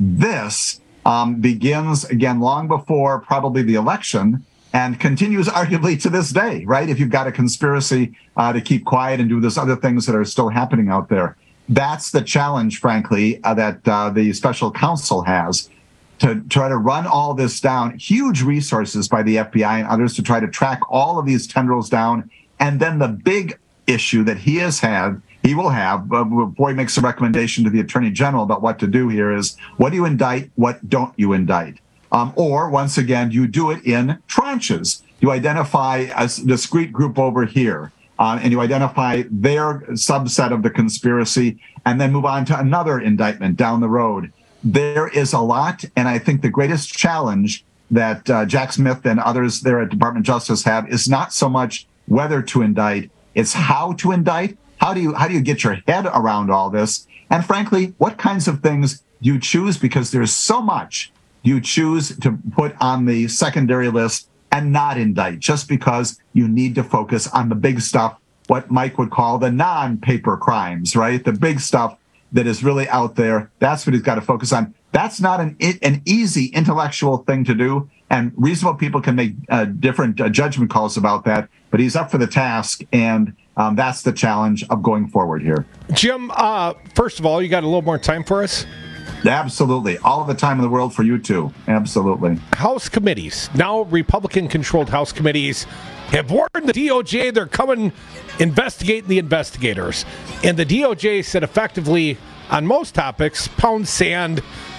This um, begins, again, long before probably the election, and continues arguably to this day, right? If you've got a conspiracy uh, to keep quiet and do those other things that are still happening out there. That's the challenge, frankly, uh, that uh, the special counsel has to try to run all this down. Huge resources by the F B I and others to try to track all of these tendrils down. And then the big issue that he has had, he will have, uh, before he makes a recommendation to the Attorney General about what to do here is, what do you indict, what don't you indict? Um, or, once again, you do it in tranches. You identify a discrete group over here. Uh, and you identify their subset of the conspiracy and then move on to another indictment down the road. There is a lot, and I think the greatest challenge that uh, Jack Smith and others there at Department of Justice have is not so much whether to indict, it's how to indict. How do you how do you get your head around all this? And frankly, what kinds of things do you choose? Because there's so much you choose to put on the secondary list and not indict, just because you need to focus on the big stuff, what Mike would call the non-paper crimes, right? The big stuff that is really out there. That's what he's got to focus on. That's not an an easy intellectual thing to do, and reasonable people can make uh, different uh, judgment calls about that, but he's up for the task, and um, that's the challenge of going forward here. Jim, uh, first of all, you got a little more time for us? Absolutely. All of the time in the world for you, too. Absolutely. House committees, now Republican-controlled House committees, have warned the D O J they're coming investigating the investigators. And the D O J said effectively, on most topics, pound sand.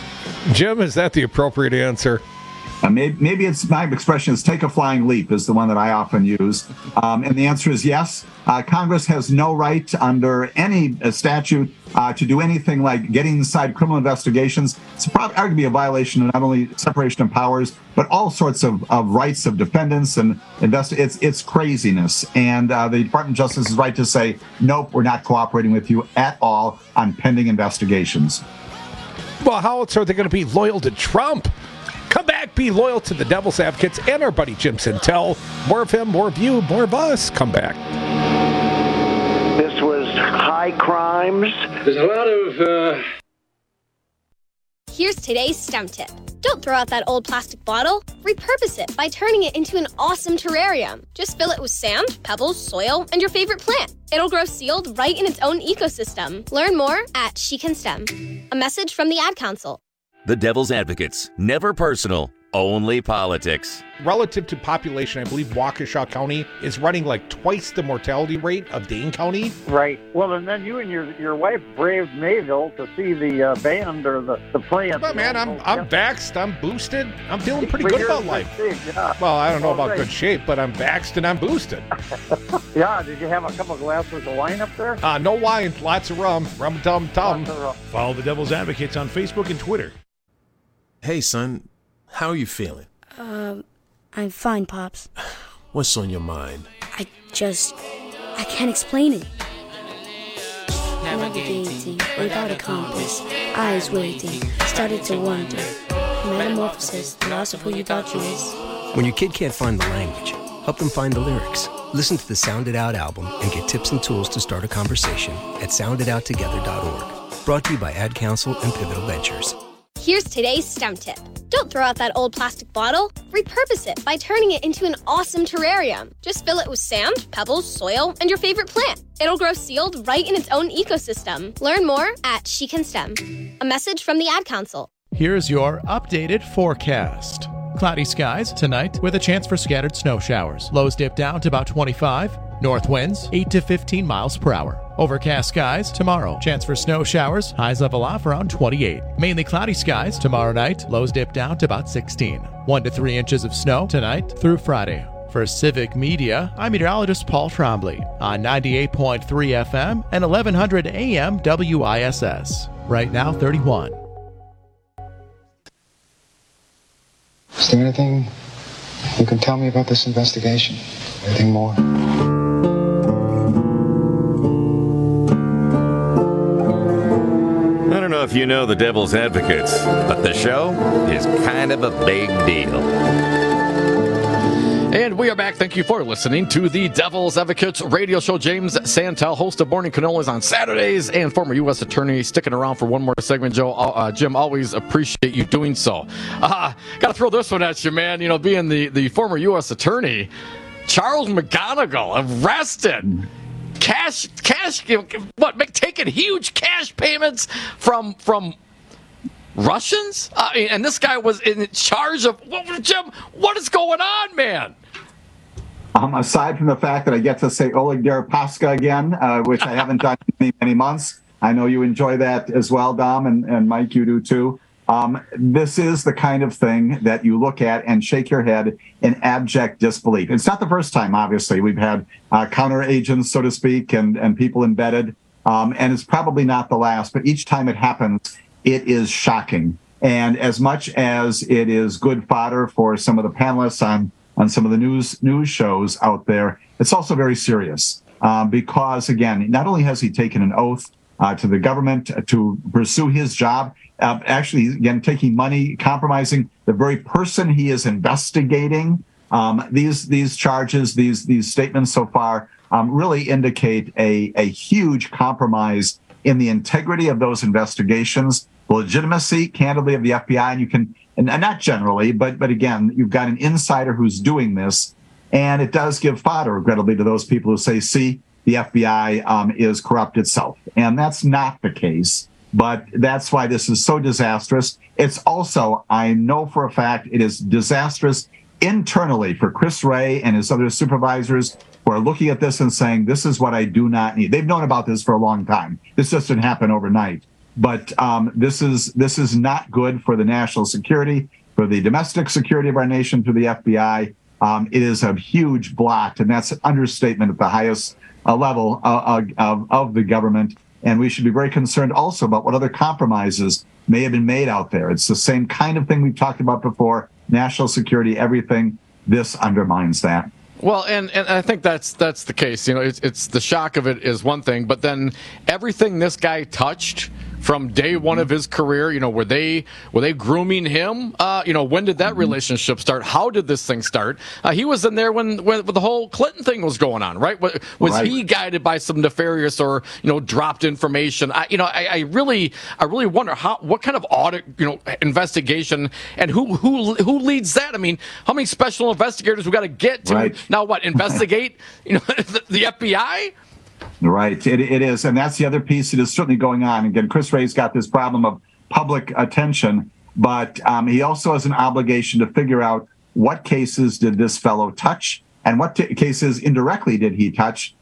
Jim, is that the appropriate answer? Uh, maybe, maybe it's my expression is take a flying leap is the one that I often use. Um, and the answer is yes. Uh, Congress has no right under any uh, statute uh, to do anything like getting inside criminal investigations. It's probably arguably a violation of not only separation of powers, but all sorts of, of rights of defendants and invest. It's it's craziness. And uh, the Department of Justice is right to say, nope, we're not cooperating with you at all on pending investigations. Well, how else are they going to be loyal to Trump? Come back, be loyal to the Devil's Advocates and our buddy Jim Sintel. More of him, more of you, more of us. Come back. This was high crimes. There's a lot of, uh... Here's today's STEM tip. Don't throw out that old plastic bottle. Repurpose it by turning it into an awesome terrarium. Just fill it with sand, pebbles, soil, and your favorite plant. It'll grow sealed right in its own ecosystem. Learn more at She Can STEM. A message from the Ad Council. The Devil's Advocates. Never personal, only politics. Relative to population, I believe Waukesha County is running like twice the mortality rate of Dane County. Right. Well, and then you and your your wife braved Mayville to see the uh, band or the, the plant. But man, I'm I'm vaxxed, I'm boosted, I'm feeling pretty But good you're about in life. good shape, yeah. Well, I don't know All about right. good shape, but I'm vaxxed and I'm boosted. Yeah, did you have a couple glasses of wine up there? Uh, no wine, lots of rum, rum tum tum. Follow the Devil's Advocates on Facebook and Twitter. Hey, son, how are you feeling? Um, I'm fine, Pops. What's on your mind? I just... I can't explain it. Navigating without a compass, eyes waiting, started to wonder. Metamorphosis, the loss of who you thought you was. When your kid can't find the language, help them find the lyrics. Listen to the Sound It Out album and get tips and tools to start a conversation at sound it out together dot org. Brought to you by Ad Council and Pivotal Ventures. Here's today's STEM tip. Don't throw out that old plastic bottle. Repurpose it by turning it into an awesome terrarium. Just fill it with sand, pebbles, soil, and your favorite plant. It'll grow sealed right in its own ecosystem. Learn more at She Can STEM. A message from the Ad Council. Here's your updated forecast. Cloudy skies tonight with a chance for scattered snow showers. Lows dip down to about twenty-five. North winds eight to fifteen miles per hour. Overcast skies tomorrow. Chance for snow showers. Highs level off around twenty-eight. Mainly cloudy skies tomorrow night. Lows dip down to about sixteen. One to three inches of snow tonight through Friday. For Civic Media, I'm meteorologist Paul Trombley on ninety-eight point three F M and eleven hundred A M W I S S. Right now, thirty-one. Is there anything you can tell me about this investigation? Anything more? I don't know if you know the Devil's Advocates, but the show is kind of a big deal. And we are back. Thank you for listening to the Devil's Advocates radio show. James Santel, host of Morning Cannolis on Saturdays and former U S attorney, sticking around for one more segment. Joe, uh, Jim, always appreciate you doing so. Uh, Got to throw this one at you, man. You know, being the, the former U S attorney, Charles McGonigal arrested. Cash, cash, what, taking huge cash payments from from Russians? Uh, and this guy was in charge of, what, Jim, what is going on, man? Um, aside from the fact that I get to say Oleg Deripaska again, uh, which I haven't done in many, many months, I know you enjoy that as well, Dom, and, and Mike, you do too. Um, this is the kind of thing that you look at and shake your head in abject disbelief. It's not the first time, obviously. We've had uh, counter agents, so to speak, and, and people embedded, um, and it's probably not the last, but each time it happens, it is shocking. And as much as it is good fodder for some of the panelists on on some of the news news shows out there, it's also very serious um, because, again, not only has he taken an oath uh, to the government to pursue his job, uh, actually, again, taking money, compromising the very person he is investigating. Um, these these charges, these these statements so far um, really indicate a, a huge compromise in the integrity of those investigations, the legitimacy, candidly, of the F B I, and you can. And not generally, but but again, you've got an insider who's doing this, and it does give fodder, regrettably, to those people who say, see, the F B I um, is corrupt itself. And that's not the case, but that's why this is so disastrous. It's also, I know for a fact, it is disastrous internally for Chris Wray and his other supervisors who are looking at this and saying, this is what I do not need. They've known about this for a long time. This just didn't happen overnight. But um, this is this is not good for the national security, for the domestic security of our nation through the F B I. Um, it is a huge blot, and that's an understatement at the highest uh, level uh, of, of the government. And we should be very concerned also about what other compromises may have been made out there. It's the same kind of thing we've talked about before, national security, everything. This undermines that. Well, and, and I think that's that's the case. You know, it's, it's the shock of it is one thing, but then everything this guy touched from day one of his career, you know, were they were they grooming him? Uh, you know, when did that relationship start? How did this thing start? Uh, he was in there when, when the whole Clinton thing was going on, right? Was, was right. he guided by some nefarious or, you know, dropped information? I, you know, I, I really, I really wonder how, what kind of audit, you know, investigation, and who who who leads that? I mean, how many special investigators we got to get to right. now? What investigate? you know, the, the F B I. Right, it, it is. And that's the other piece that is certainly going on. Again, Chris Wray's got this problem of public attention, but um, he also has an obligation to figure out what cases did this fellow touch and what t- cases indirectly did he touch.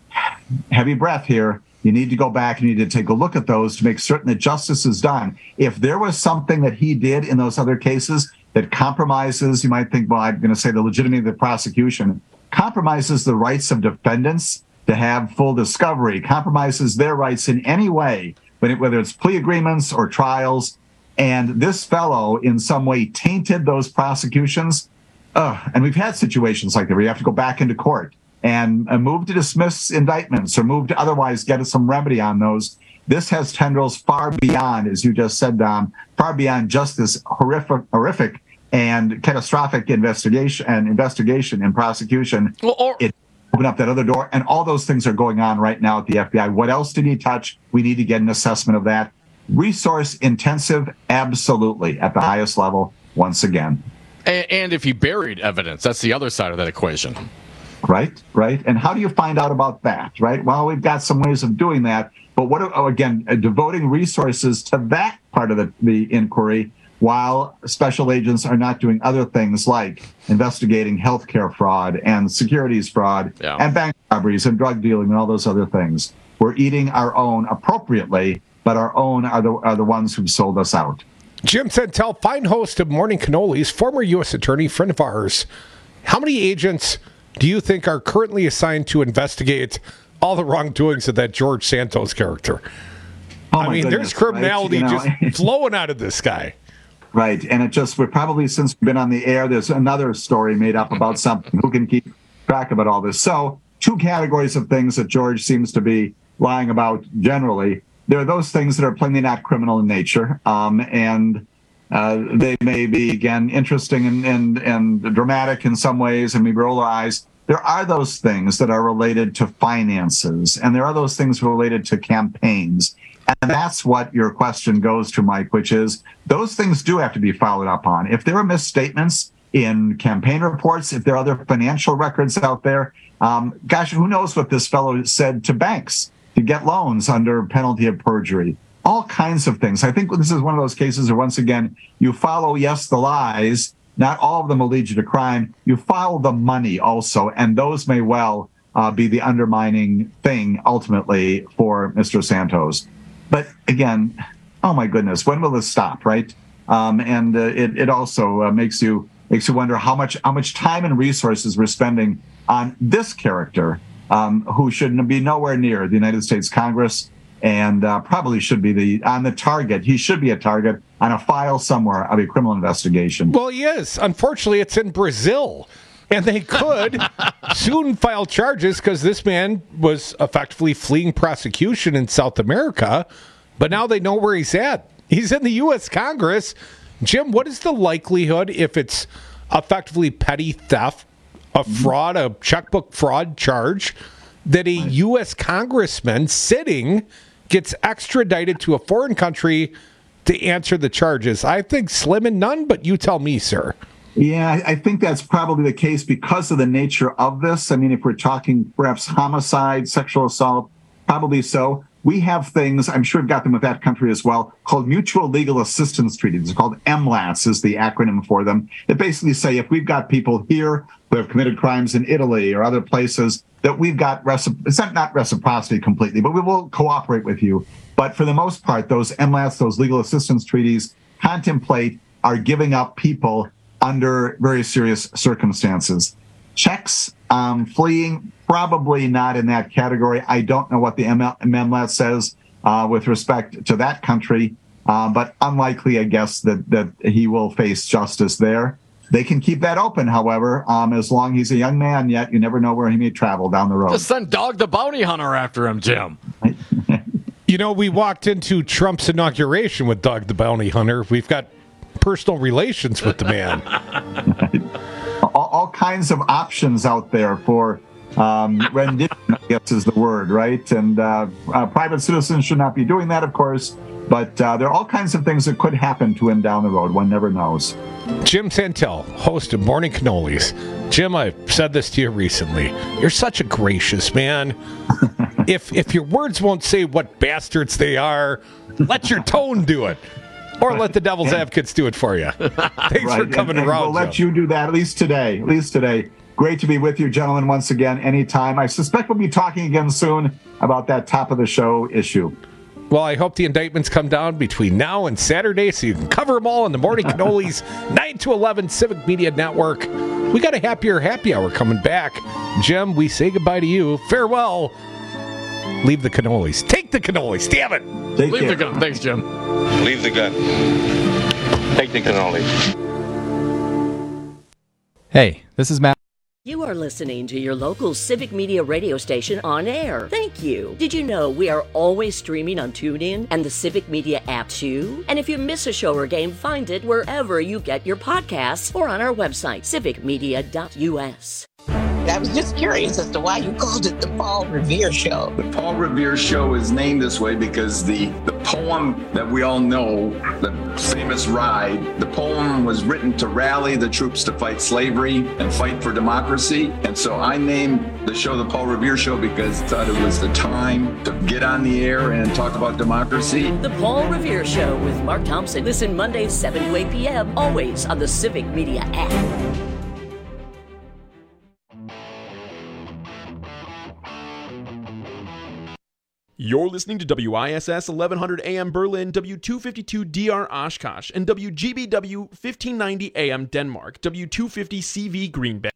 Heavy breath here. You need to go back and you need to take a look at those to make certain that justice is done. If there was something that he did in those other cases that compromises, you might think, well, I'm going to say the legitimacy of the prosecution, compromises the rights of defendants to have full discovery, compromises their rights in any way, whether it's plea agreements or trials, and this fellow in some way tainted those prosecutions. Uh, and we've had situations like that where you have to go back into court and, and move to dismiss indictments or move to otherwise get some remedy on those. This has tendrils far beyond, as you just said, Dom, far beyond just this horrific, horrific and catastrophic investigation and investigation and prosecution. Well, or- it open up that other door, and all those things are going on right now at the F B I. What else did he touch? We need to get an assessment of that. Resource intensive, absolutely, at the highest level, once again. And, and if he buried evidence, that's the other side of that equation. Right, right. And how do you find out about that, right? Well, we've got some ways of doing that, but what, oh, again, uh, devoting resources to that part of the, the inquiry while special agents are not doing other things like investigating healthcare fraud and securities fraud Yeah. and bank robberies and drug dealing and all those other things. We're eating our own appropriately, but our own are the, are the ones who've sold us out. Jim Santel, fine host of Morning Cannolis, former U S attorney, friend of ours. How many agents do you think are currently assigned to investigate all the wrongdoings of that George Santos character? Oh I mean, goodness, there's criminality right? You know, just flowing out of this guy. Right. And it just, we're probably, since we've been on the air, there's another story made up about something. Who can keep track about all this? So, two categories of things that George seems to be lying about generally. There are those things that are plainly not criminal in nature, um, and uh, they may be, again, interesting and, and, and dramatic in some ways, and maybe roll our eyes. There are those things that are related to finances, and there are those things related to campaigns. And that's what your question goes to, Mike, which is those things do have to be followed up on. If there are misstatements in campaign reports, if there are other financial records out there, um, gosh, who knows what this fellow said to banks to get loans under penalty of perjury. All kinds of things. I think this is one of those cases where, once again, you follow, yes, the lies. Not all of them will lead you to crime. You follow the money also, and those may well uh, be the undermining thing ultimately for Mister Santos. But again, oh my goodness, when will this stop, right? Um, and uh, it, it also uh, makes you makes you wonder how much how much time and resources we're spending on this character, um, who should be nowhere near the United States Congress, and uh, probably should be the on the target. He should be a target on a file somewhere of a criminal investigation. Well, he is. Unfortunately, it's in Brazil. And they could soon file charges because this man was effectively fleeing prosecution in South America. But now they know where he's at. He's in the U S Congress. Jim, what is the likelihood, if it's effectively petty theft, a fraud, a checkbook fraud charge, that a U S congressman sitting gets extradited to a foreign country to answer the charges? I think slim and none, but you tell me, sir. Yeah, I think that's probably the case because of the nature of this. I mean, if we're talking perhaps homicide, sexual assault, probably so. We have things, I'm sure we've got them with that country as well, called Mutual Legal Assistance Treaties. It's called M LATs is the acronym for them. That basically say if we've got people here who have committed crimes in Italy or other places, that we've got, recipro- it's not, not reciprocity completely, but we will cooperate with you. But for the most part, those M LATs, those legal assistance treaties, contemplate our giving up people under very serious circumstances. Checks, um, fleeing, probably not in that category. I don't know what the M L A T says uh, with respect to that country, uh, but unlikely, I guess, that, that he will face justice there. They can keep that open, however, um, as long as he's a young man yet. You never know where he may travel down the road. Just send Dog the Bounty Hunter after him, Jim. You know, we walked into Trump's inauguration with Dog the Bounty Hunter. We've got personal relations with the man. all, all kinds of options out there for um, rendition, I guess is the word, right? And uh, uh, private citizens should not be doing that, of course, but uh, there are all kinds of things that could happen to him down the road. One never knows. Jim Santel, host of Morning Cannolis. Jim, I've said this to you recently. You're such a gracious man. if if your words won't say what bastards they are, let your tone do it. Or let the devil's advocates do it for you. Thanks right. for coming and, and around. We'll let Joe. you do that, at least today. At least today. Great to be with you, gentlemen, once again, anytime. I suspect we'll be talking again soon about that top of the show issue. Well, I hope the indictments come down between now and Saturday so you can cover them all in the Morning Cannolis, nine to eleven Civic Media Network. We got a happier happy hour coming back. Jim, we say goodbye to you. Farewell. Leave the cannolis. Take the cannolis. Damn it. Take Leave care. the gun. Thanks, Jim. Leave the gun. Take the cannoli. Hey, this is Matt. You are listening to your local Civic Media radio station on air. Thank you. Did you know we are always streaming on TuneIn and the Civic Media app too? And if you miss a show or game, find it wherever you get your podcasts or on our website, civic media dot u s. I was just curious as to why you called it the Paul Revere Show. The Paul Revere Show is named this way because the, the poem that we all know, the famous Ride, the poem was written to rally the troops to fight slavery and fight for democracy. And so I named the show the Paul Revere Show because I thought it was the time to get on the air and talk about democracy. The Paul Revere Show with Mark Thompson. Listen Mondays, seven to eight p.m., always on the Civic Media app. You're listening to W I S S eleven hundred A M Berlin, W two fifty-two D R Oshkosh, and W G B W fifteen ninety A M Denmark, W two fifty C V Green Bay.